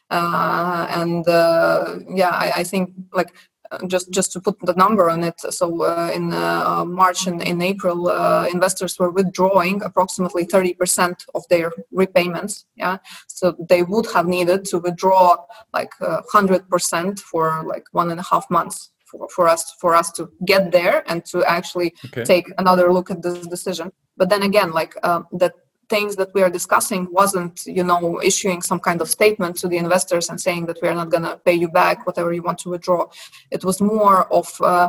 Uh, and uh, yeah, I, I think like uh, just, just to put the number on it. So uh, in uh, March and in April, uh, investors were withdrawing approximately thirty percent of their repayments. Yeah. So they would have needed to withdraw like uh, one hundred percent for like one and a half months. For, for us for us to get there and to actually okay. take another look at this decision. But then again, like uh, the things that we are discussing wasn't, you know, issuing some kind of statement to the investors and saying that we are not going to pay you back whatever you want to withdraw. It was more of uh,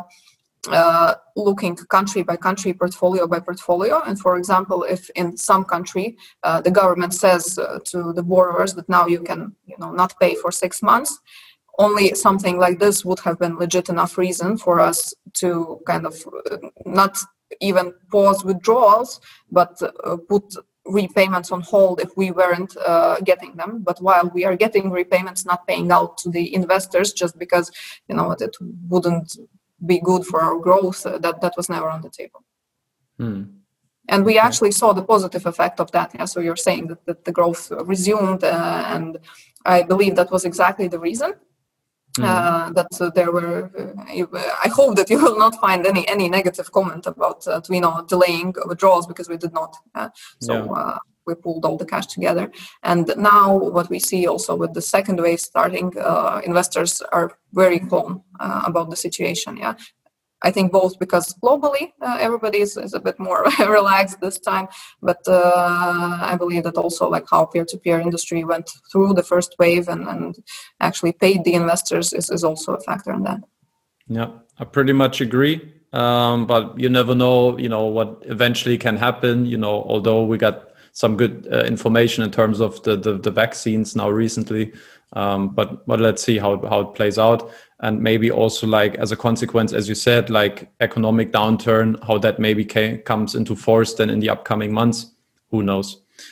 uh, looking country by country, portfolio by portfolio. And for example, if in some country uh, the government says uh, to the borrowers that now you can, you know, not pay for six months, only something like this would have been legit enough reason for us to kind of uh, not even pause withdrawals, but uh, put repayments on hold if we weren't uh, getting them. But while we are getting repayments, not paying out to the investors just because, you know, it wouldn't be good for our growth, uh, that, that was never on the table. Hmm. And we actually saw the positive effect of that. Yeah? So you're saying that, that the growth resumed, uh, and I believe that was exactly the reason. Mm. Uh, that uh, there were. Uh, I hope that you will not find any any negative comment about uh, Twino delaying withdrawals, because we did not. Uh, so yeah. uh, we pulled all the cash together, and now what we see also with the second wave starting, uh, investors are very calm uh, about the situation. Yeah. I think both because globally uh, everybody is, is a bit more relaxed this time, but uh, I believe that also like how peer-to-peer industry went through the first wave and, and actually paid the investors is, is also a factor in that. Yeah, I pretty much agree. Um, but you never know, you know, what eventually can happen, you know, although we got some good uh, information in terms of the, the, the vaccines now recently. Um, but but let's see how, how it plays out. And maybe also like as a consequence, as you said, like economic downturn, how that maybe came, comes into force then in the upcoming months, who knows.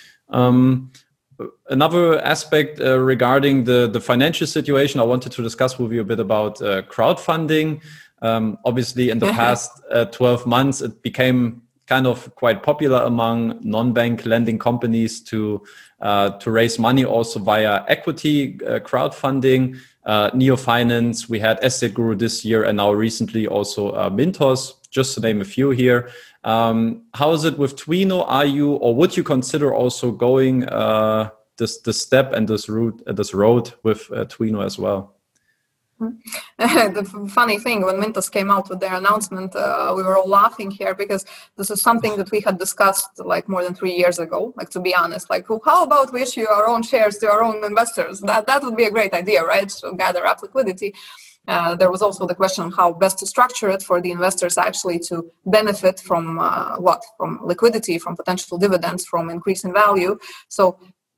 Um, another aspect uh, regarding the, the financial situation, I wanted to discuss with you a bit about uh, crowdfunding. Um, obviously in the past uh, twelve months, it became kind of quite popular among non-bank lending companies to uh, to raise money also via equity uh, crowdfunding. Uh, Neo Finance, we had Asset Guru this year, and now recently also uh, Mintos, just to name a few here. Um, how is it with Twino? Are you, or would you consider also going uh, this this step and this route, uh, this road with uh, Twino as well? The funny thing, when Mintos came out with their announcement, uh, we were all laughing here because this is something that we had discussed like more than three years ago. Like, to be honest, like, how about we issue our own shares to our own investors? That that would be a great idea, right? To gather up liquidity. Uh, there was also the question of how best to structure it for the investors actually to benefit from uh, what? From liquidity, from potential dividends, from increase in value. So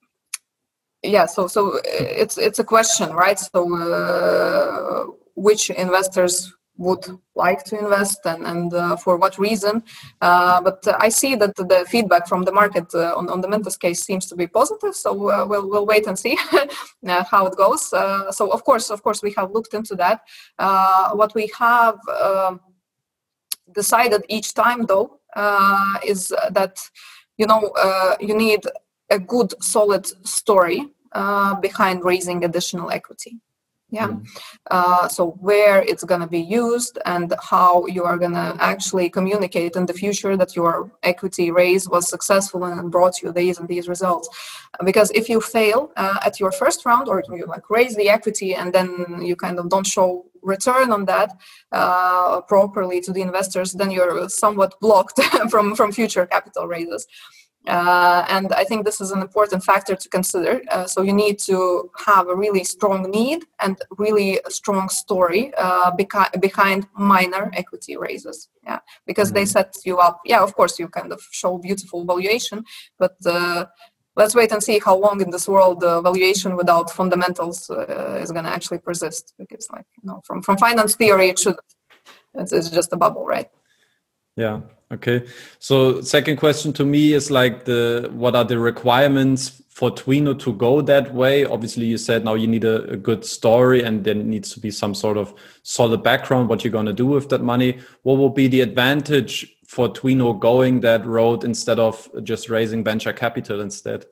yeah, so so it's it's a question, right? So uh, which investors would like to invest and, and uh, for what reason? Uh, but uh, I see that the feedback from the market uh, on, on the Mintos case seems to be positive. So uh, we'll we'll wait and see uh, how it goes. Uh, so of course, of course, we have looked into that. Uh, what we have uh, decided each time, though, uh, is that you know uh, you need a good, solid story uh, behind raising additional equity. Yeah. Mm. Uh, so where it's going to be used and how you are going to actually communicate in the future that your equity raise was successful and brought you these and these results. Because if you fail uh, at your first round, or you like raise the equity and then you kind of don't show return on that uh, properly to the investors, then you're somewhat blocked from, from future capital raises. Uh, and I think this is an important factor to consider. Uh, so you need to have a really strong need and really a strong story uh, beca- behind minor equity raises. Yeah, because mm-hmm. they set you up. Yeah, of course, you kind of show beautiful valuation, but uh, let's wait and see how long in this world uh, valuation without fundamentals uh, is going to actually persist. Because, like, you know, from from finance theory, it should. It's, it's just a bubble, right? Yeah. Okay. So second question to me is like the what are the requirements for Twino to go that way? Obviously, you said now you need a, a good story and there needs to be some sort of solid background, what you're going to do with that money. What will be the advantage for Twino going that road instead of just raising venture capital instead?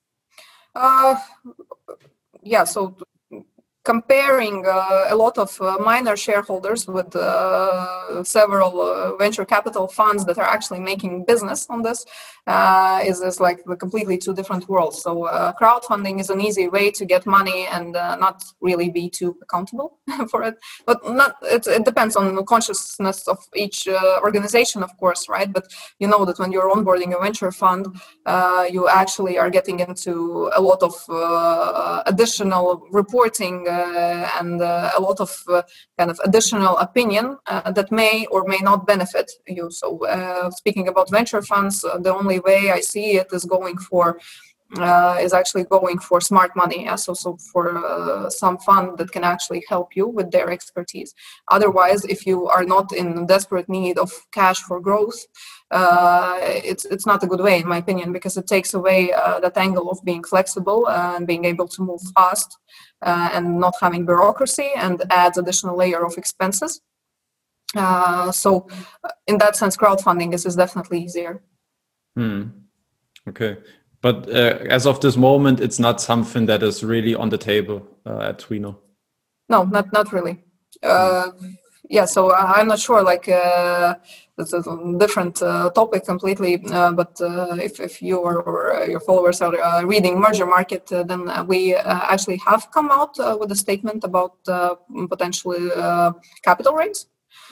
Uh, yeah, so comparing uh, a lot of uh, minor shareholders with uh, several uh, venture capital funds that are actually making business on this uh, is, is like the completely two different worlds. So uh, crowdfunding is an easy way to get money and uh, not really be too accountable for it. But not it, it depends on the consciousness of each uh, organization, of course, right? But you know that when you're onboarding a venture fund, uh, you actually are getting into a lot of uh, additional reporting Uh, and uh, a lot of uh, kind of additional opinion uh, that may or may not benefit you. So uh, speaking about venture funds, uh, the only way I see it is going for uh, is actually going for smart money. Yeah? So, so for uh, some fund that can actually help you with their expertise. Otherwise, if you are not in desperate need of cash for growth, uh, it's it's not a good way, in my opinion, because it takes away uh, that angle of being flexible and being able to move fast. Uh, and not having bureaucracy, and adds additional layer of expenses. Uh, so in that sense, crowdfunding is, is definitely easier. Hmm. Okay. But uh, as of this moment, it's not something that is really on the table uh, at Twino. No, not not really. Uh, hmm. Yeah, so I'm not sure, like, uh, it's a different uh, topic completely, uh, but uh, if, if you or, or your followers are uh, reading Merger Market, uh, then we uh, actually have come out uh, with a statement about uh, potentially uh, capital raise.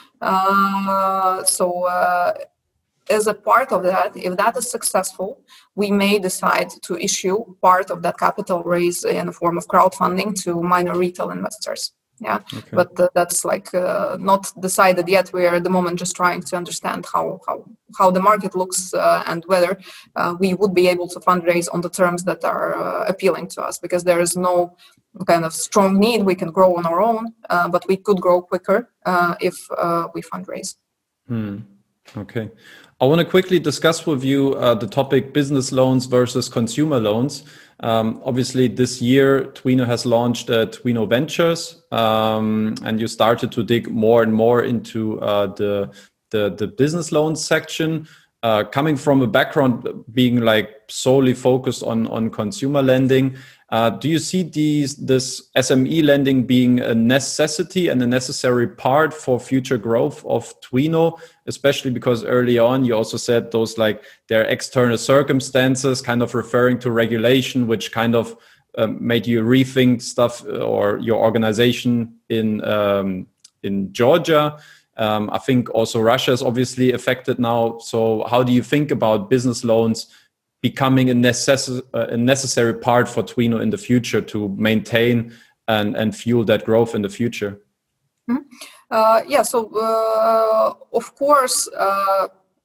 Uh, so uh, as a part of that, if that is successful, we may decide to issue part of that capital raise in the form of crowdfunding to minor retail investors. Yeah, okay. But uh, that's like uh, not decided yet. We are at the moment just trying to understand how how, how the market looks uh, and whether uh, we would be able to fundraise on the terms that are uh, appealing to us, because there is no kind of strong need. We can grow on our own, uh, but we could grow quicker uh, if uh, we fundraise. Hmm. Okay. I want to quickly discuss with you uh, the topic business loans versus consumer loans. Um, obviously, this year, Twino has launched uh, Twino Ventures, um, and you started to dig more and more into uh, the, the the business loans section. Uh, coming from a background being like solely focused on on consumer lending, uh, do you see these this S M E lending being a necessity and a necessary part for future growth of Twino, especially because early on you also said those like their external circumstances, kind of referring to regulation, which kind of um, made you rethink stuff or your organization in um, in Georgia. Um, I think also Russia is obviously affected now. So how do you think about business loans becoming a, necess- a necessary part for Twino in the future to maintain and, and fuel that growth in the future? Mm-hmm. Uh, yeah, so uh, of course, uh,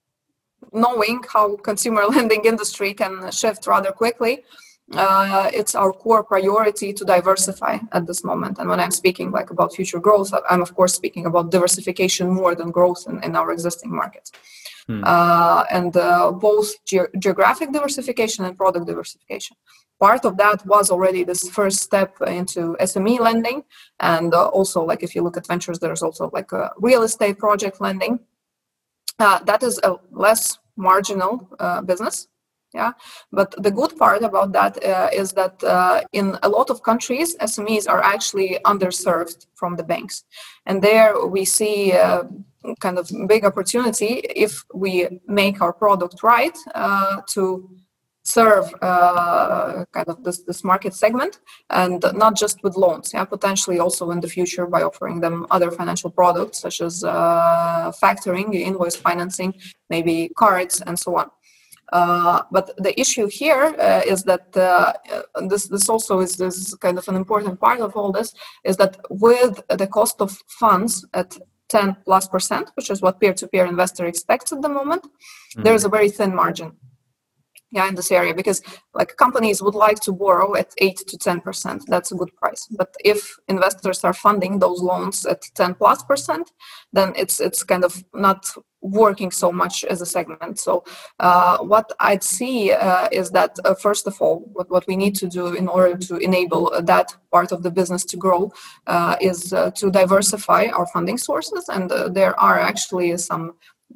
knowing how consumer lending industry can shift rather quickly, Uh, it's our core priority to diversify at this moment. And when I'm speaking like about future growth, I'm of course speaking about diversification more than growth in, in our existing markets. Hmm. Uh, and uh, both ge- geographic diversification and product diversification. Part of that was already this first step into S M E lending. And uh, also, like if you look at ventures, there's also like a real estate project lending. Uh, that is a less marginal uh, business. Yeah, but the good part about that uh, is that uh, in a lot of countries, S M Es are actually underserved from the banks, and there we see uh, kind of big opportunity if we make our product right uh, to serve uh, kind of this, this market segment, and not just with loans, yeah, potentially also in the future by offering them other financial products such as uh, factoring, invoice financing, maybe cards, and so on. Uh, but the issue here uh, is that uh, this this also is this kind of an important part of all this, is that with the cost of funds at ten plus percent, which is what peer-to-peer investor expects at the moment, mm-hmm. there is a very thin margin. Yeah, in this area, because like companies would like to borrow at eight to ten percent. That's a good price. But if investors are funding those loans at ten plus percent, then it's it's kind of not working so much as a segment. So uh, what I'd see uh, is that uh, first of all, what, what we need to do in order to enable uh, that part of the business to grow uh, is uh, to diversify our funding sources, and uh, there are actually some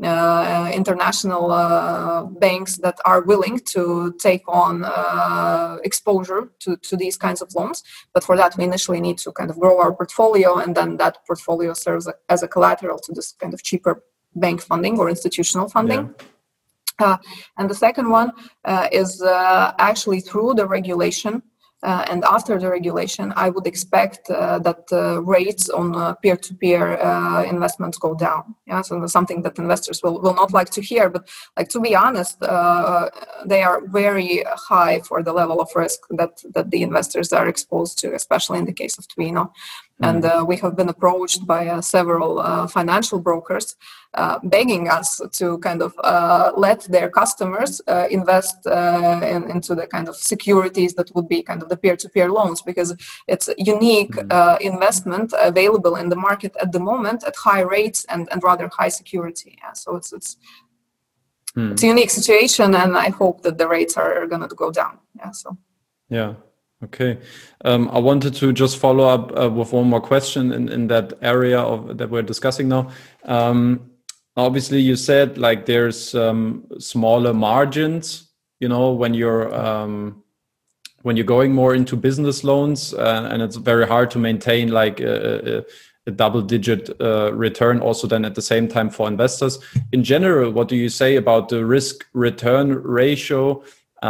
Uh, international uh, banks that are willing to take on uh, exposure to, to these kinds of loans. But for that, we initially need to kind of grow our portfolio, and then that portfolio serves a, as a collateral to this kind of cheaper bank funding or institutional funding. Yeah. Uh, and the second one uh, is uh, actually through the regulation. Uh, and after the regulation, I would expect uh, that uh, rates on uh, peer-to-peer uh, investments go down. Yeah, so that's something that investors will, will not like to hear. But like, to be honest, uh, they are very high for the level of risk that, that the investors are exposed to, especially in the case of Twino. Mm. And uh, we have been approached by uh, several uh, financial brokers uh, begging us to kind of uh, let their customers uh, invest uh, in, into the kind of securities that would be kind of the peer-to-peer loans, because it's a unique uh, investment available in the market at the moment at high rates and, and rather high security. Yeah, so it's it's mm. it's a unique situation, and I hope that the rates are going to go down. Yeah. So. Yeah. Okay. Um, I wanted to just follow up uh, with one more question in, in that area of that we're discussing now. Um, obviously, you said like there's um, smaller margins, you know, when you're um, when you're going more into business loans, uh, and it's very hard to maintain like a, a, a double-digit uh, return also then at the same time for investors. In general, what do you say about the risk-return ratio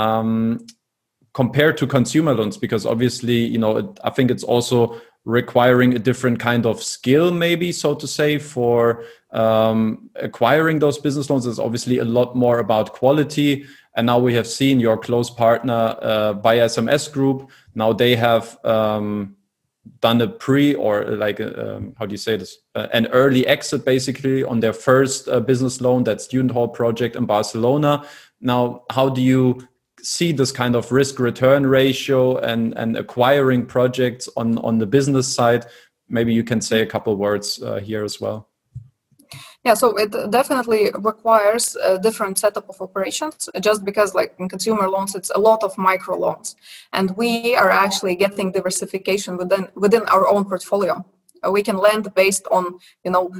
Um, compared to consumer loans? Because obviously, you know, it, I think it's also requiring a different kind of skill, maybe, so to say, for um, acquiring those business loans. Is obviously a lot more about quality. And now we have seen your close partner, uh, by S M S Group. Now they have um, done a pre or like, a, um, how do you say this? Uh, an early exit basically on their first uh, business loan, that student hall project in Barcelona. Now, how do you see this kind of risk return ratio and, and acquiring projects on, on the business side? Maybe you can say a couple words uh, here as well. Yeah, so it definitely requires a different setup of operations, just because like in consumer loans, it's a lot of micro loans. And we are actually getting diversification within, within our own portfolio. Uh, we can lend based on, you know,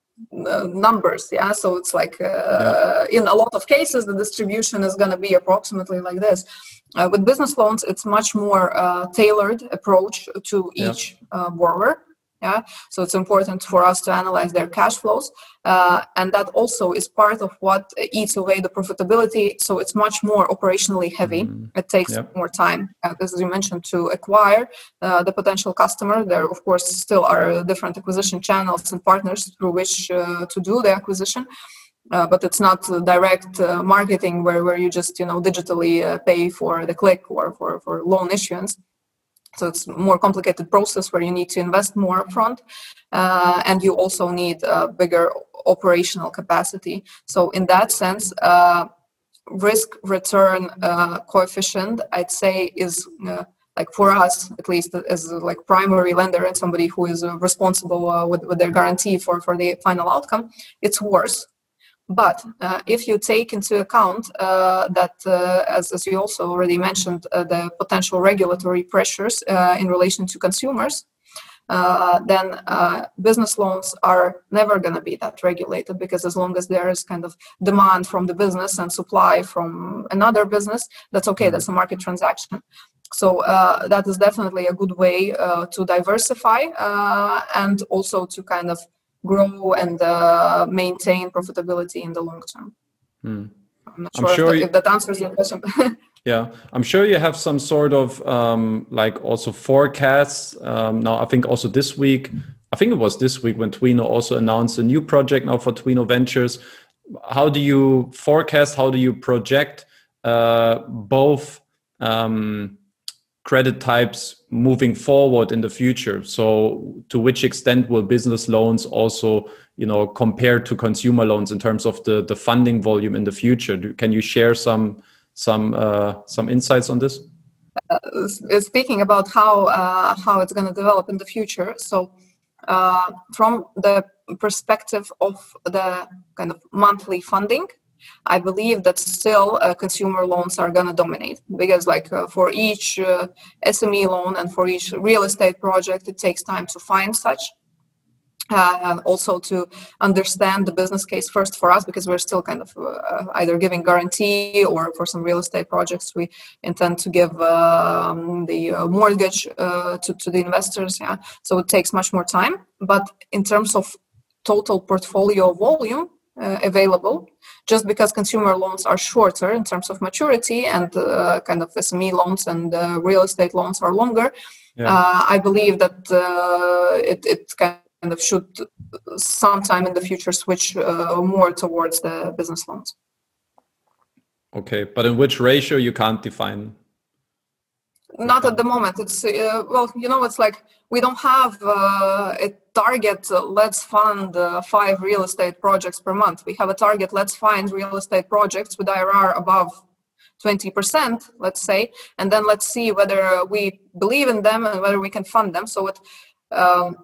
Uh, numbers. Yeah, so it's like uh, yeah. in a lot of cases the distribution is going to be approximately like this. Uh, with business loans, it's much more uh, tailored approach to each yeah. uh, borrower. Yeah, so it's important for us to analyze their cash flows, uh, and that also is part of what eats away the profitability. So it's much more operationally heavy. Mm. It takes yep. more time, uh, as you mentioned, to acquire uh, the potential customer. There, of course, still are different acquisition channels and partners through which uh, to do the acquisition. Uh, but it's not uh, direct uh, marketing where, where you just, you know, digitally uh, pay for the click or for, for loan issuance. So it's a more complicated process where you need to invest more upfront, uh, and you also need a bigger operational capacity. So in that sense, uh, risk return uh, coefficient, I'd say, is uh, like for us, at least as a, like primary lender and somebody who is uh, responsible uh, with, with their guarantee for, for the final outcome, it's worse. But uh, if you take into account uh, that, uh, as, as you also already mentioned, uh, the potential regulatory pressures uh, in relation to consumers, uh, then uh, business loans are never going to be that regulated, because as long as there is kind of demand from the business and supply from another business, that's okay, that's a market transaction. So uh, that is definitely a good way uh, to diversify uh, and also to kind of grow and uh, maintain profitability in the long term. Hmm. I'm not sure, I'm sure if, that, you, if that answers your question. Yeah, I'm sure you have some sort of um, like also forecasts. Um, now, I think also this week, I think it was this week when Twino also announced a new project now for Twino Ventures. How do you forecast, how do you project uh, both um, credit types moving forward in the future? So to which extent will business loans also, you know, compare to consumer loans in terms of the, the funding volume in the future? Do, can you share some some uh, some insights on this? Uh, speaking about how uh, how it's going to develop in the future, so uh, from the perspective of the kind of monthly funding, I believe that still uh, consumer loans are going to dominate, because like uh, for each uh, S M E loan and for each real estate project, it takes time to find such. Uh, and also to understand the business case first for us, because we're still kind of uh, either giving guarantee, or for some real estate projects we intend to give um, the uh, mortgage uh, to, to the investors. Yeah, so it takes much more time. But in terms of total portfolio volume uh, available, just because consumer loans are shorter in terms of maturity and uh, kind of S M E loans and uh, real estate loans are longer, yeah. uh, I believe that uh, it, it can kind of should sometime in the future switch uh, more towards the business loans. Okay, but in which ratio you can't define? Not at the moment. It's uh, well, you know, it's like we don't have uh, a target. Uh, let's fund uh, five real estate projects per month. We have a target. Let's find real estate projects with I R R above twenty percent, let's say, and then let's see whether we believe in them and whether we can fund them. So it. Um,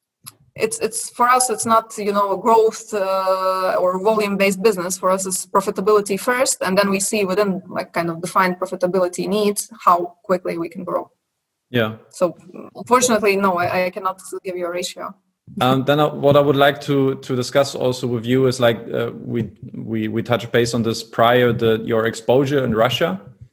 It's it's for us. It's not, you know, a growth uh, or volume-based business. For us, it's profitability first, and then we see within like kind of defined profitability needs how quickly we can grow. Yeah. So unfortunately, no, I, I cannot give you a ratio. Um, then uh, what I would like to to discuss also with you is like uh, we we we touched base on this prior, the your exposure in Russia.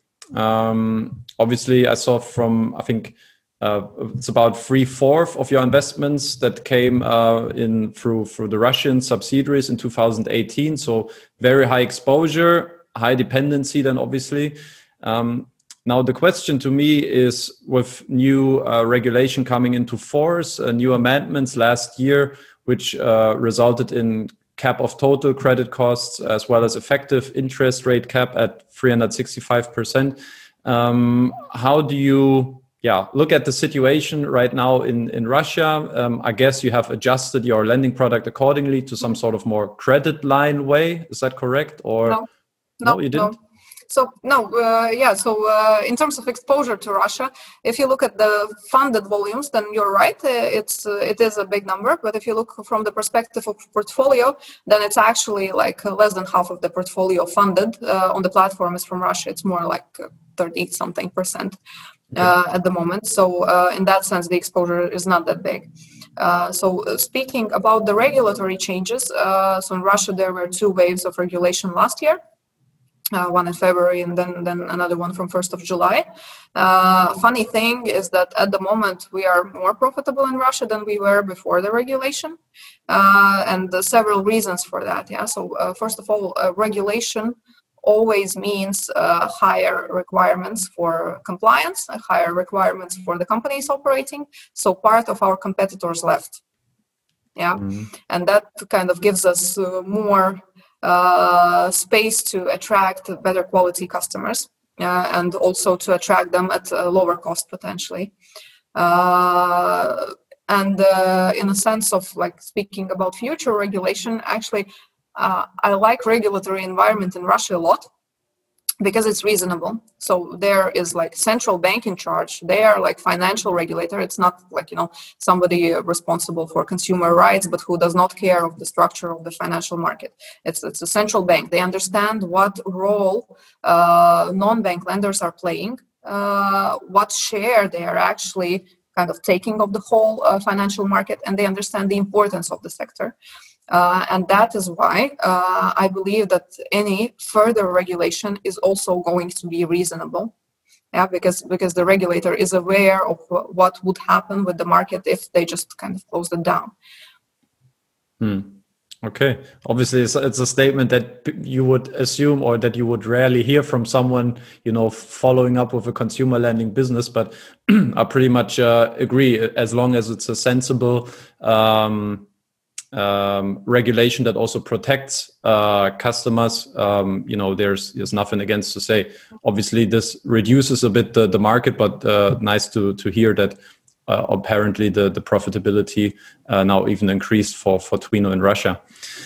Um, obviously, I saw from I think. Uh, it's about three fourths of your investments that came uh, in through through the Russian subsidiaries in two thousand eighteen. So very high exposure, high dependency. Then obviously, um, now the question to me is, with new uh, regulation coming into force, uh, new amendments last year, which uh, resulted in cap of total credit costs as well as effective interest rate cap at three hundred sixty-five percent. Um, how do you Yeah, look at the situation right now in, in Russia? Um, I guess you have adjusted your lending product accordingly to some sort of more credit line way. Is that correct? Or no, no, no you didn't? No. So no, uh, yeah. So uh, in terms of exposure to Russia, if you look at the funded volumes, then you're right. Uh, it's uh, it is a big number. But if you look from the perspective of portfolio, then it's actually like uh, less than half of the portfolio funded uh, on the platform is from Russia. It's more like uh, thirty something percent. Uh, at the moment. So uh, in that sense, the exposure is not that big. Uh, so uh, speaking about the regulatory changes, uh, so in Russia, there were two waves of regulation last year, uh, one in February and then, then another one from first of July. Uh, funny thing is that at the moment, we are more profitable in Russia than we were before the regulation. Uh, and uh, several reasons for that. Yeah. So uh, first of all, uh, regulation always means uh, higher requirements for compliance, uh, higher requirements for the companies operating. So part of our competitors left. Yeah. Mm-hmm. And that kind of gives us uh, more uh, space to attract better quality customers uh, and also to attract them at a lower cost potentially. Uh, and uh, in a sense of like speaking about future regulation, actually, Uh, I like regulatory environment in Russia a lot because it's reasonable. So there is like central bank in charge. They are like financial regulator. It's not like, you know, somebody responsible for consumer rights, but who does not care of the structure of the financial market. It's it's a central bank. They understand what role uh, non-bank lenders are playing, uh, what share they are actually kind of taking of the whole uh, financial market, and they understand the importance of the sector. Uh, and that is why uh, I believe that any further regulation is also going to be reasonable. Yeah, because because the regulator is aware of what would happen with the market if they just kind of closed it down. Hmm. Okay. Obviously, it's, it's a statement that you would assume, or that you would rarely hear from someone, you know, following up with a consumer lending business. But I pretty much uh, agree. As long as it's a sensible um, um, regulation that also protects uh, customers, um, you know, there's there's nothing against to say. Obviously, this reduces a bit the, the market, but uh, nice to to hear that. Uh, apparently the, the profitability uh, now even increased for, for Twino in Russia.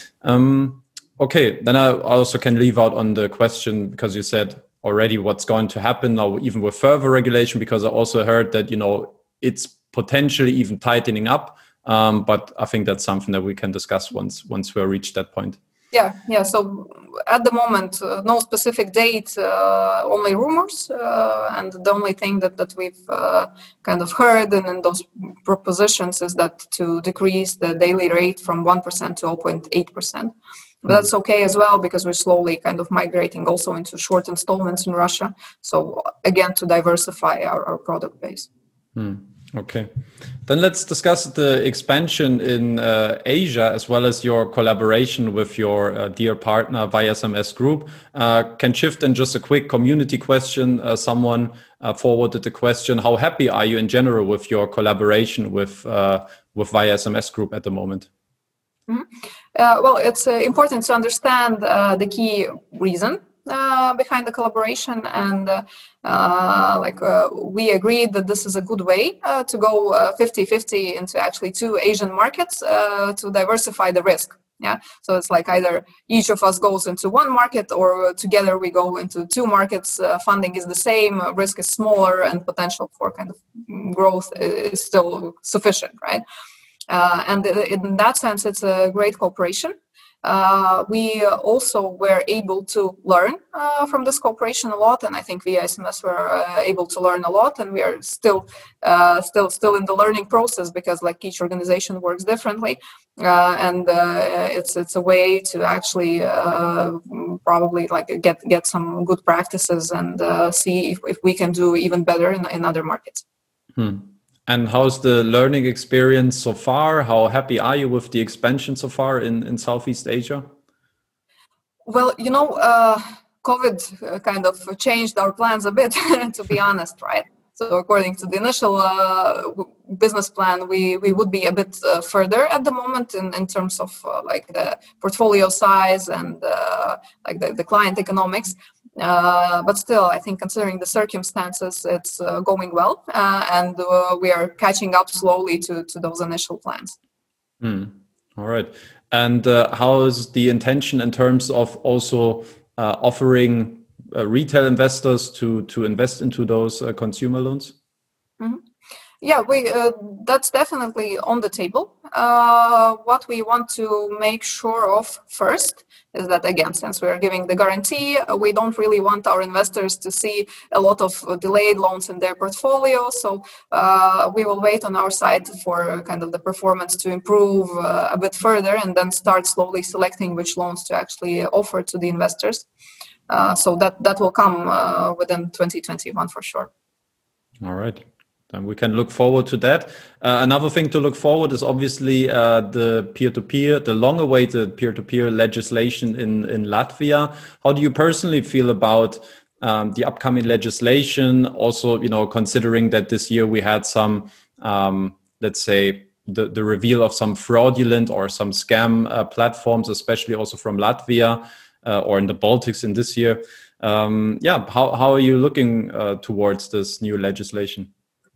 Um, okay, then I also can leave out on the question, because you said already what's going to happen now, even with further regulation, because I also heard that, you know, it's potentially even tightening up. Um, but I think that's something that we can discuss once once we reach that point. Yeah, yeah. So at the moment, uh, no specific date, uh, only rumors. Uh, and the only thing that, that we've uh, kind of heard in, in those propositions is that to decrease the daily rate from one percent to zero point eight percent. But that's okay as well, because we're slowly kind of migrating also into short installments in Russia. So again, to diversify our, our product base. Hmm. Okay, then let's discuss the expansion in uh, Asia, as well as your collaboration with your uh, dear partner Y S M S Group. Uh, can shift in just a quick community question. Uh, someone uh, forwarded the question: how happy are you in general with your collaboration with uh, with Y S M S Group at the moment? Mm-hmm. Uh, well, it's uh, important to understand uh, the key reason Uh, behind the collaboration, and uh, uh, like uh, we agreed that this is a good way uh, to go fifty fifty into actually two Asian markets uh, to diversify the risk. Yeah, so it's like either each of us goes into one market, or together we go into two markets. Uh, funding is the same, risk is smaller, and potential for kind of growth is still sufficient, right? Uh, and in that sense, it's a great cooperation. Uh, we also were able to learn uh, from this cooperation a lot, and I think Y S M S were uh, able to learn a lot, and we are still, uh, still, still in the learning process, because like each organization works differently, uh, and uh, it's it's a way to actually uh, probably like get get some good practices and uh, see if, if we can do even better in, in other markets. Hmm. And how's the learning experience so far? How happy are you with the expansion so far in, in Southeast Asia? Well, you know, uh, COVID kind of changed our plans a bit, to be honest, right? So according to the initial uh, business plan, we, we would be a bit uh, further at the moment in, in terms of uh, like the portfolio size and uh, like the, the client economics. Uh, but still, I think considering the circumstances, it's uh, going well, uh, and uh, we are catching up slowly to, to those initial plans. Mm. All right. And uh, how is the intention in terms of also uh, offering uh, retail investors to, to invest into those uh, consumer loans? Mm-hmm. Yeah, we uh, that's definitely on the table. Uh, what we want to make sure of first is that, again, since we are giving the guarantee, uh, we don't really want our investors to see a lot of uh, delayed loans in their portfolio. So uh, we will wait on our side for kind of the performance to improve uh, a bit further, and then start slowly selecting which loans to actually offer to the investors. Uh, so that that will come uh, within twenty twenty-one for sure. All right. And we can look forward to that. Uh, another thing to look forward is obviously uh, the peer-to-peer, the long-awaited peer-to-peer legislation in, in Latvia. How do you personally feel about um, the upcoming legislation? Also, you know, considering that this year we had some, um, let's say, the, the reveal of some fraudulent or some scam uh, platforms, especially also from Latvia uh, or in the Baltics in this year. Um, yeah, how, how are you looking uh, towards this new legislation?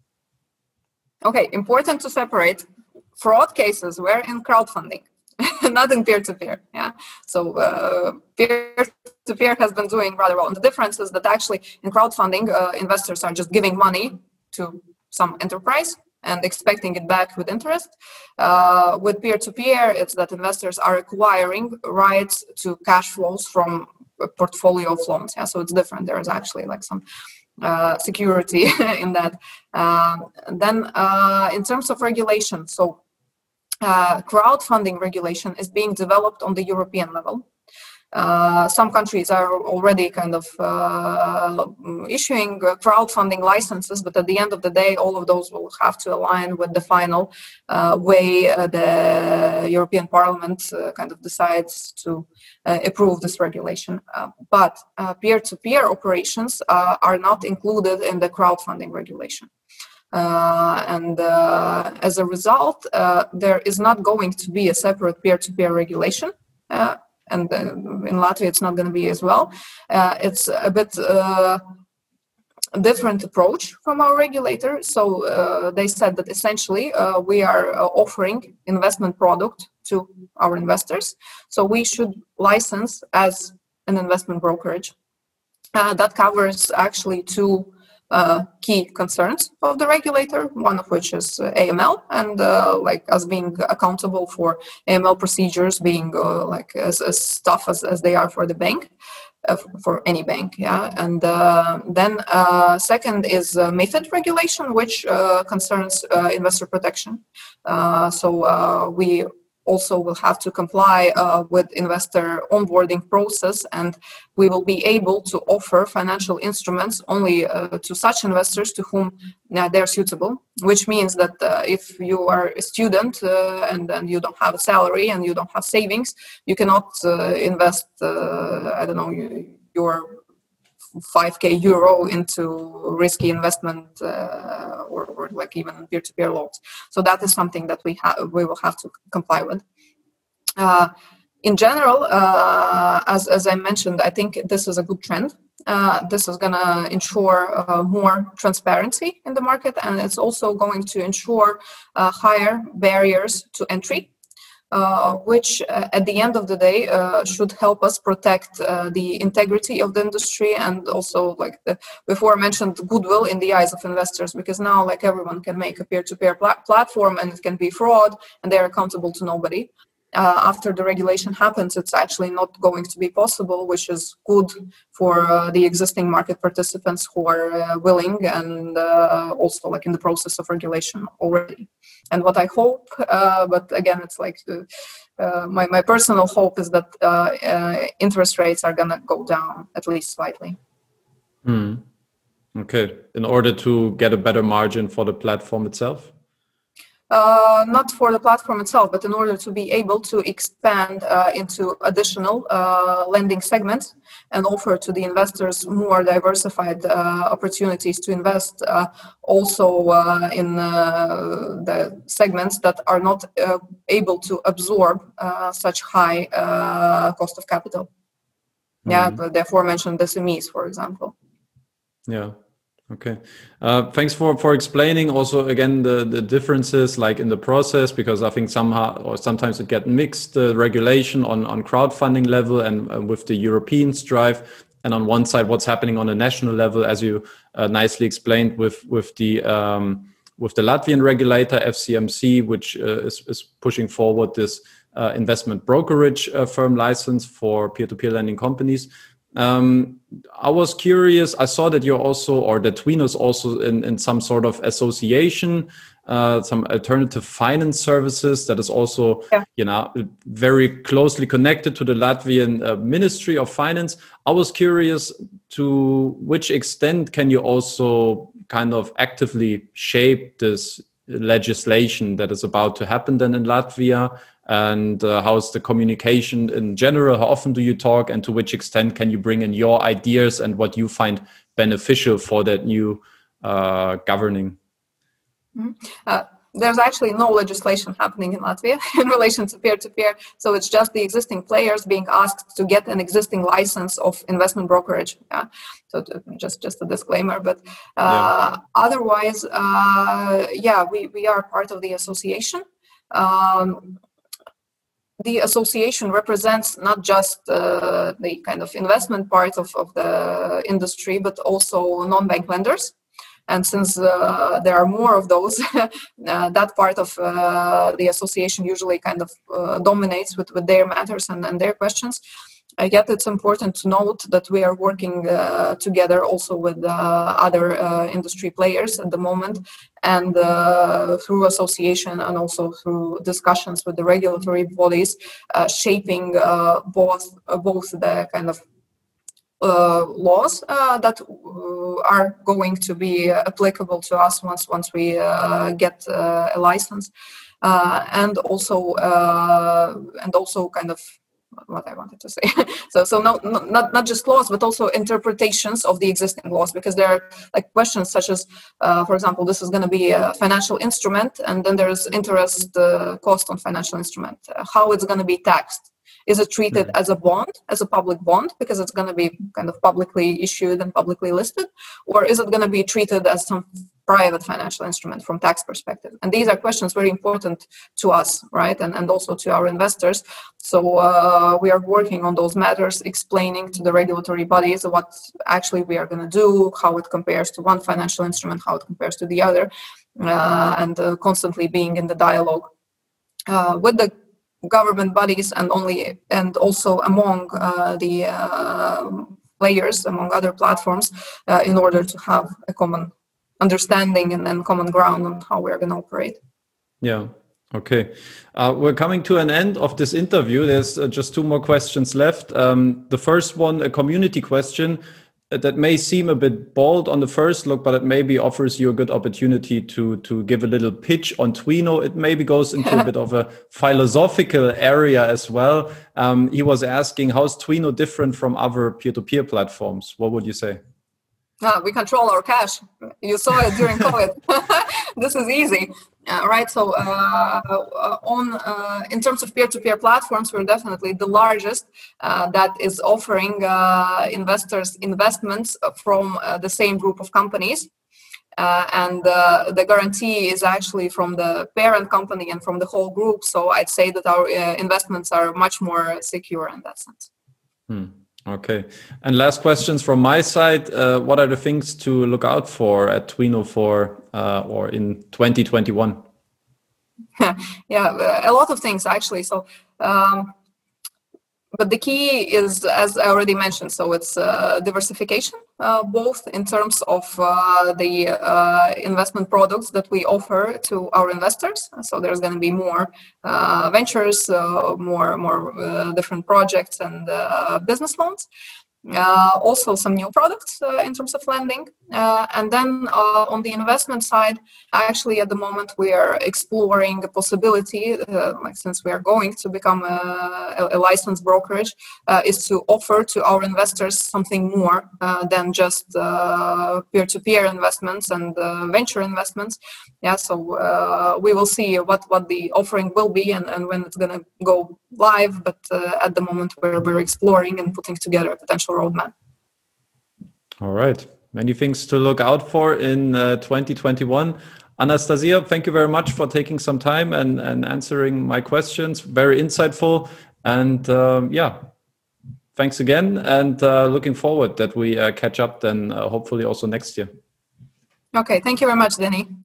Okay, important to separate. Fraud cases were in crowdfunding, not in peer-to-peer. Yeah, so uh, peer-to-peer has been doing rather well. And the difference is that actually in crowdfunding, uh, investors are just giving money to some enterprise and expecting it back with interest. Uh, with peer-to-peer, it's that investors are acquiring rights to cash flows from a portfolio of loans. Yeah, so it's different. There is actually like some uh, security in that. Uh, then uh, in terms of regulation, so uh, crowdfunding regulation is being developed on the European level. Uh, some countries are already kind of uh, issuing crowdfunding licenses, but at the end of the day, all of those will have to align with the final uh, way uh, the European Parliament uh, kind of decides to uh, approve this regulation. Uh, but uh, peer-to-peer operations uh, are not included in the crowdfunding regulation. Uh, and uh, as a result, uh, there is not going to be a separate peer-to-peer regulation. Uh, and uh, in Latvia it's not going to be as well. Uh, it's a bit uh, different approach from our regulator. So uh, they said that essentially uh, we are uh, offering investment product to our investors. So we should license as an investment brokerage. Uh, that covers actually two Uh, key concerns of the regulator, one of which is uh, A M L, and uh, like us being accountable for A M L procedures being uh, like as, as tough as, as they are for the bank, uh, for any bank, yeah. And uh, then uh, second is uh, MiFID regulation, which uh, concerns uh, investor protection. Uh, so uh, we also will have to comply uh, with investor onboarding process, and we will be able to offer financial instruments only uh, to such investors to whom uh, they're suitable, which means that uh, if you are a student uh, and then you don't have a salary and you don't have savings, you cannot uh, invest, uh, I don't know, your five K euro into risky investment uh, or, or like even peer-to-peer loans. So that is something that we have we will have to comply with. Uh, in general, uh, as as I mentioned, I think this is a good trend. Uh, this is going to ensure uh, more transparency in the market, and it's also going to ensure uh, higher barriers to entry. Uh, which uh, at the end of the day uh, should help us protect uh, the integrity of the industry and also like the before mentioned goodwill in the eyes of investors, because now like everyone can make a peer-to-peer pla- platform and it can be fraud and they're accountable to nobody. Uh, after the regulation happens, it's actually not going to be possible, which is good for uh, the existing market participants who are uh, willing and uh, also like in the process of regulation already. And what I hope, uh, but again, it's like uh, uh, my, my personal hope is that uh, uh, interest rates are going to go down at least slightly. Hmm. Okay. In order to get a better margin for the platform itself? Uh, not for the platform itself, but in order to be able to expand uh, into additional uh, lending segments and offer to the investors more diversified uh, opportunities to invest uh, also uh, in uh, the segments that are not uh, able to absorb uh, such high uh, cost of capital. Mm-hmm. Yeah, the aforementioned S M Es, for example. Yeah. Okay. Uh, thanks for, for explaining also again the, the differences like in the process, because I think somehow or sometimes it get mixed the regulation on, on crowdfunding level and uh, with the European strive, and on one side what's happening on a national level, as you uh, nicely explained with with the um, with the Latvian regulator F C M C, which uh, is, is pushing forward this uh, investment brokerage uh, firm license for peer-to-peer lending companies. Um, I was curious, I saw that you're also, or that Twino is also in, in some sort of association, uh, some alternative finance services that is also, yeah. you know, very closely connected to the Latvian uh, Ministry of Finance. I was curious to which extent can you also kind of actively shape this legislation that is about to happen then in Latvia? And uh, how's the communication in general? How often do you talk, and to which extent can you bring in your ideas and what you find beneficial for that new uh, governing? Mm-hmm. Uh, there's actually no legislation happening in Latvia in relation to peer-to-peer. So it's just the existing players being asked to get an existing license of investment brokerage. Yeah. So to, just, just a disclaimer, but uh, yeah. otherwise, uh, yeah, we, we are part of the association. Um, The association represents not just uh, the kind of investment part of, of the industry, but also non-bank lenders. And since uh, there are more of those, uh, that part of uh, the association usually kind of uh, dominates with, with their matters and, and their questions. Uh, yet it's important to note that we are working uh, together also with uh, other uh, industry players at the moment, and uh, through association and also through discussions with the regulatory bodies, uh, shaping uh, both uh, both the kind of uh, laws uh, that uh, are going to be applicable to us once once we uh, get uh, a license, uh, and also uh, and also kind of what I wanted to say. so, so no, no, not not just laws, but also interpretations of the existing laws, because there are like questions such as, uh, for example, this is going to be a financial instrument, and then there's interest uh, cost on financial instrument. Uh, how it's going to be taxed? Is it treated mm-hmm. as a bond, as a public bond, because it's going to be kind of publicly issued and publicly listed, or is it going to be treated as some private financial instrument from tax perspective? And these are questions very important to us, right? And, and also to our investors. So uh, we are working on those matters, explaining to the regulatory bodies what actually we are going to do, how it compares to one financial instrument, how it compares to the other, uh, and uh, constantly being in the dialogue uh, with the government bodies and only and also among uh, the uh, players, among other platforms, uh, in order to have a common understanding and then common ground on how we're going to operate. Yeah. Okay. Uh, we're coming to an end of this interview. There's uh, just two more questions left. Um, the first one, a community question that may seem a bit bold on the first look, but it maybe offers you a good opportunity to to give a little pitch on Twino. It maybe goes into a bit of a philosophical area as well. Um, he was asking, how's Twino different from other peer-to-peer platforms? What would you say? Uh, we control our cash. You saw it during COVID. This is easy, uh, right? So, uh, uh, on uh, in terms of peer-to-peer platforms, we're definitely the largest uh, that is offering uh, investors investments from uh, the same group of companies, uh, and uh, the guarantee is actually from the parent company and from the whole group. So, I'd say that our uh, investments are much more secure in that sense. Hmm. Okay. And last questions from my side. Uh, what are the things to look out for at Twino for uh, or in twenty twenty-one? Yeah, a lot of things actually. So, um, but the key is, as I already mentioned, so it's uh, diversification, uh, both in terms of uh, the uh, investment products that we offer to our investors. So there's going to be more uh, ventures, uh, more more uh, different projects and uh, business loans. Uh, also some new products uh, in terms of lending. Uh, and then uh, on the investment side, actually at the moment we are exploring a possibility, uh, like since we are going to become a, a licensed brokerage, uh, is to offer to our investors something more uh, than just uh, peer-to-peer investments and uh, venture investments. Yeah, so uh, we will see what, what the offering will be and, and when it's going to go live. But uh, at the moment we're, we're exploring and putting together a potential roadmap. All right. Many things to look out for in uh, twenty twenty-one. Anastasia, thank you very much for taking some time and, and answering my questions. Very insightful. And um, yeah, thanks again. And uh, looking forward that we uh, catch up then uh, hopefully also next year. Okay. Thank you very much, Denny.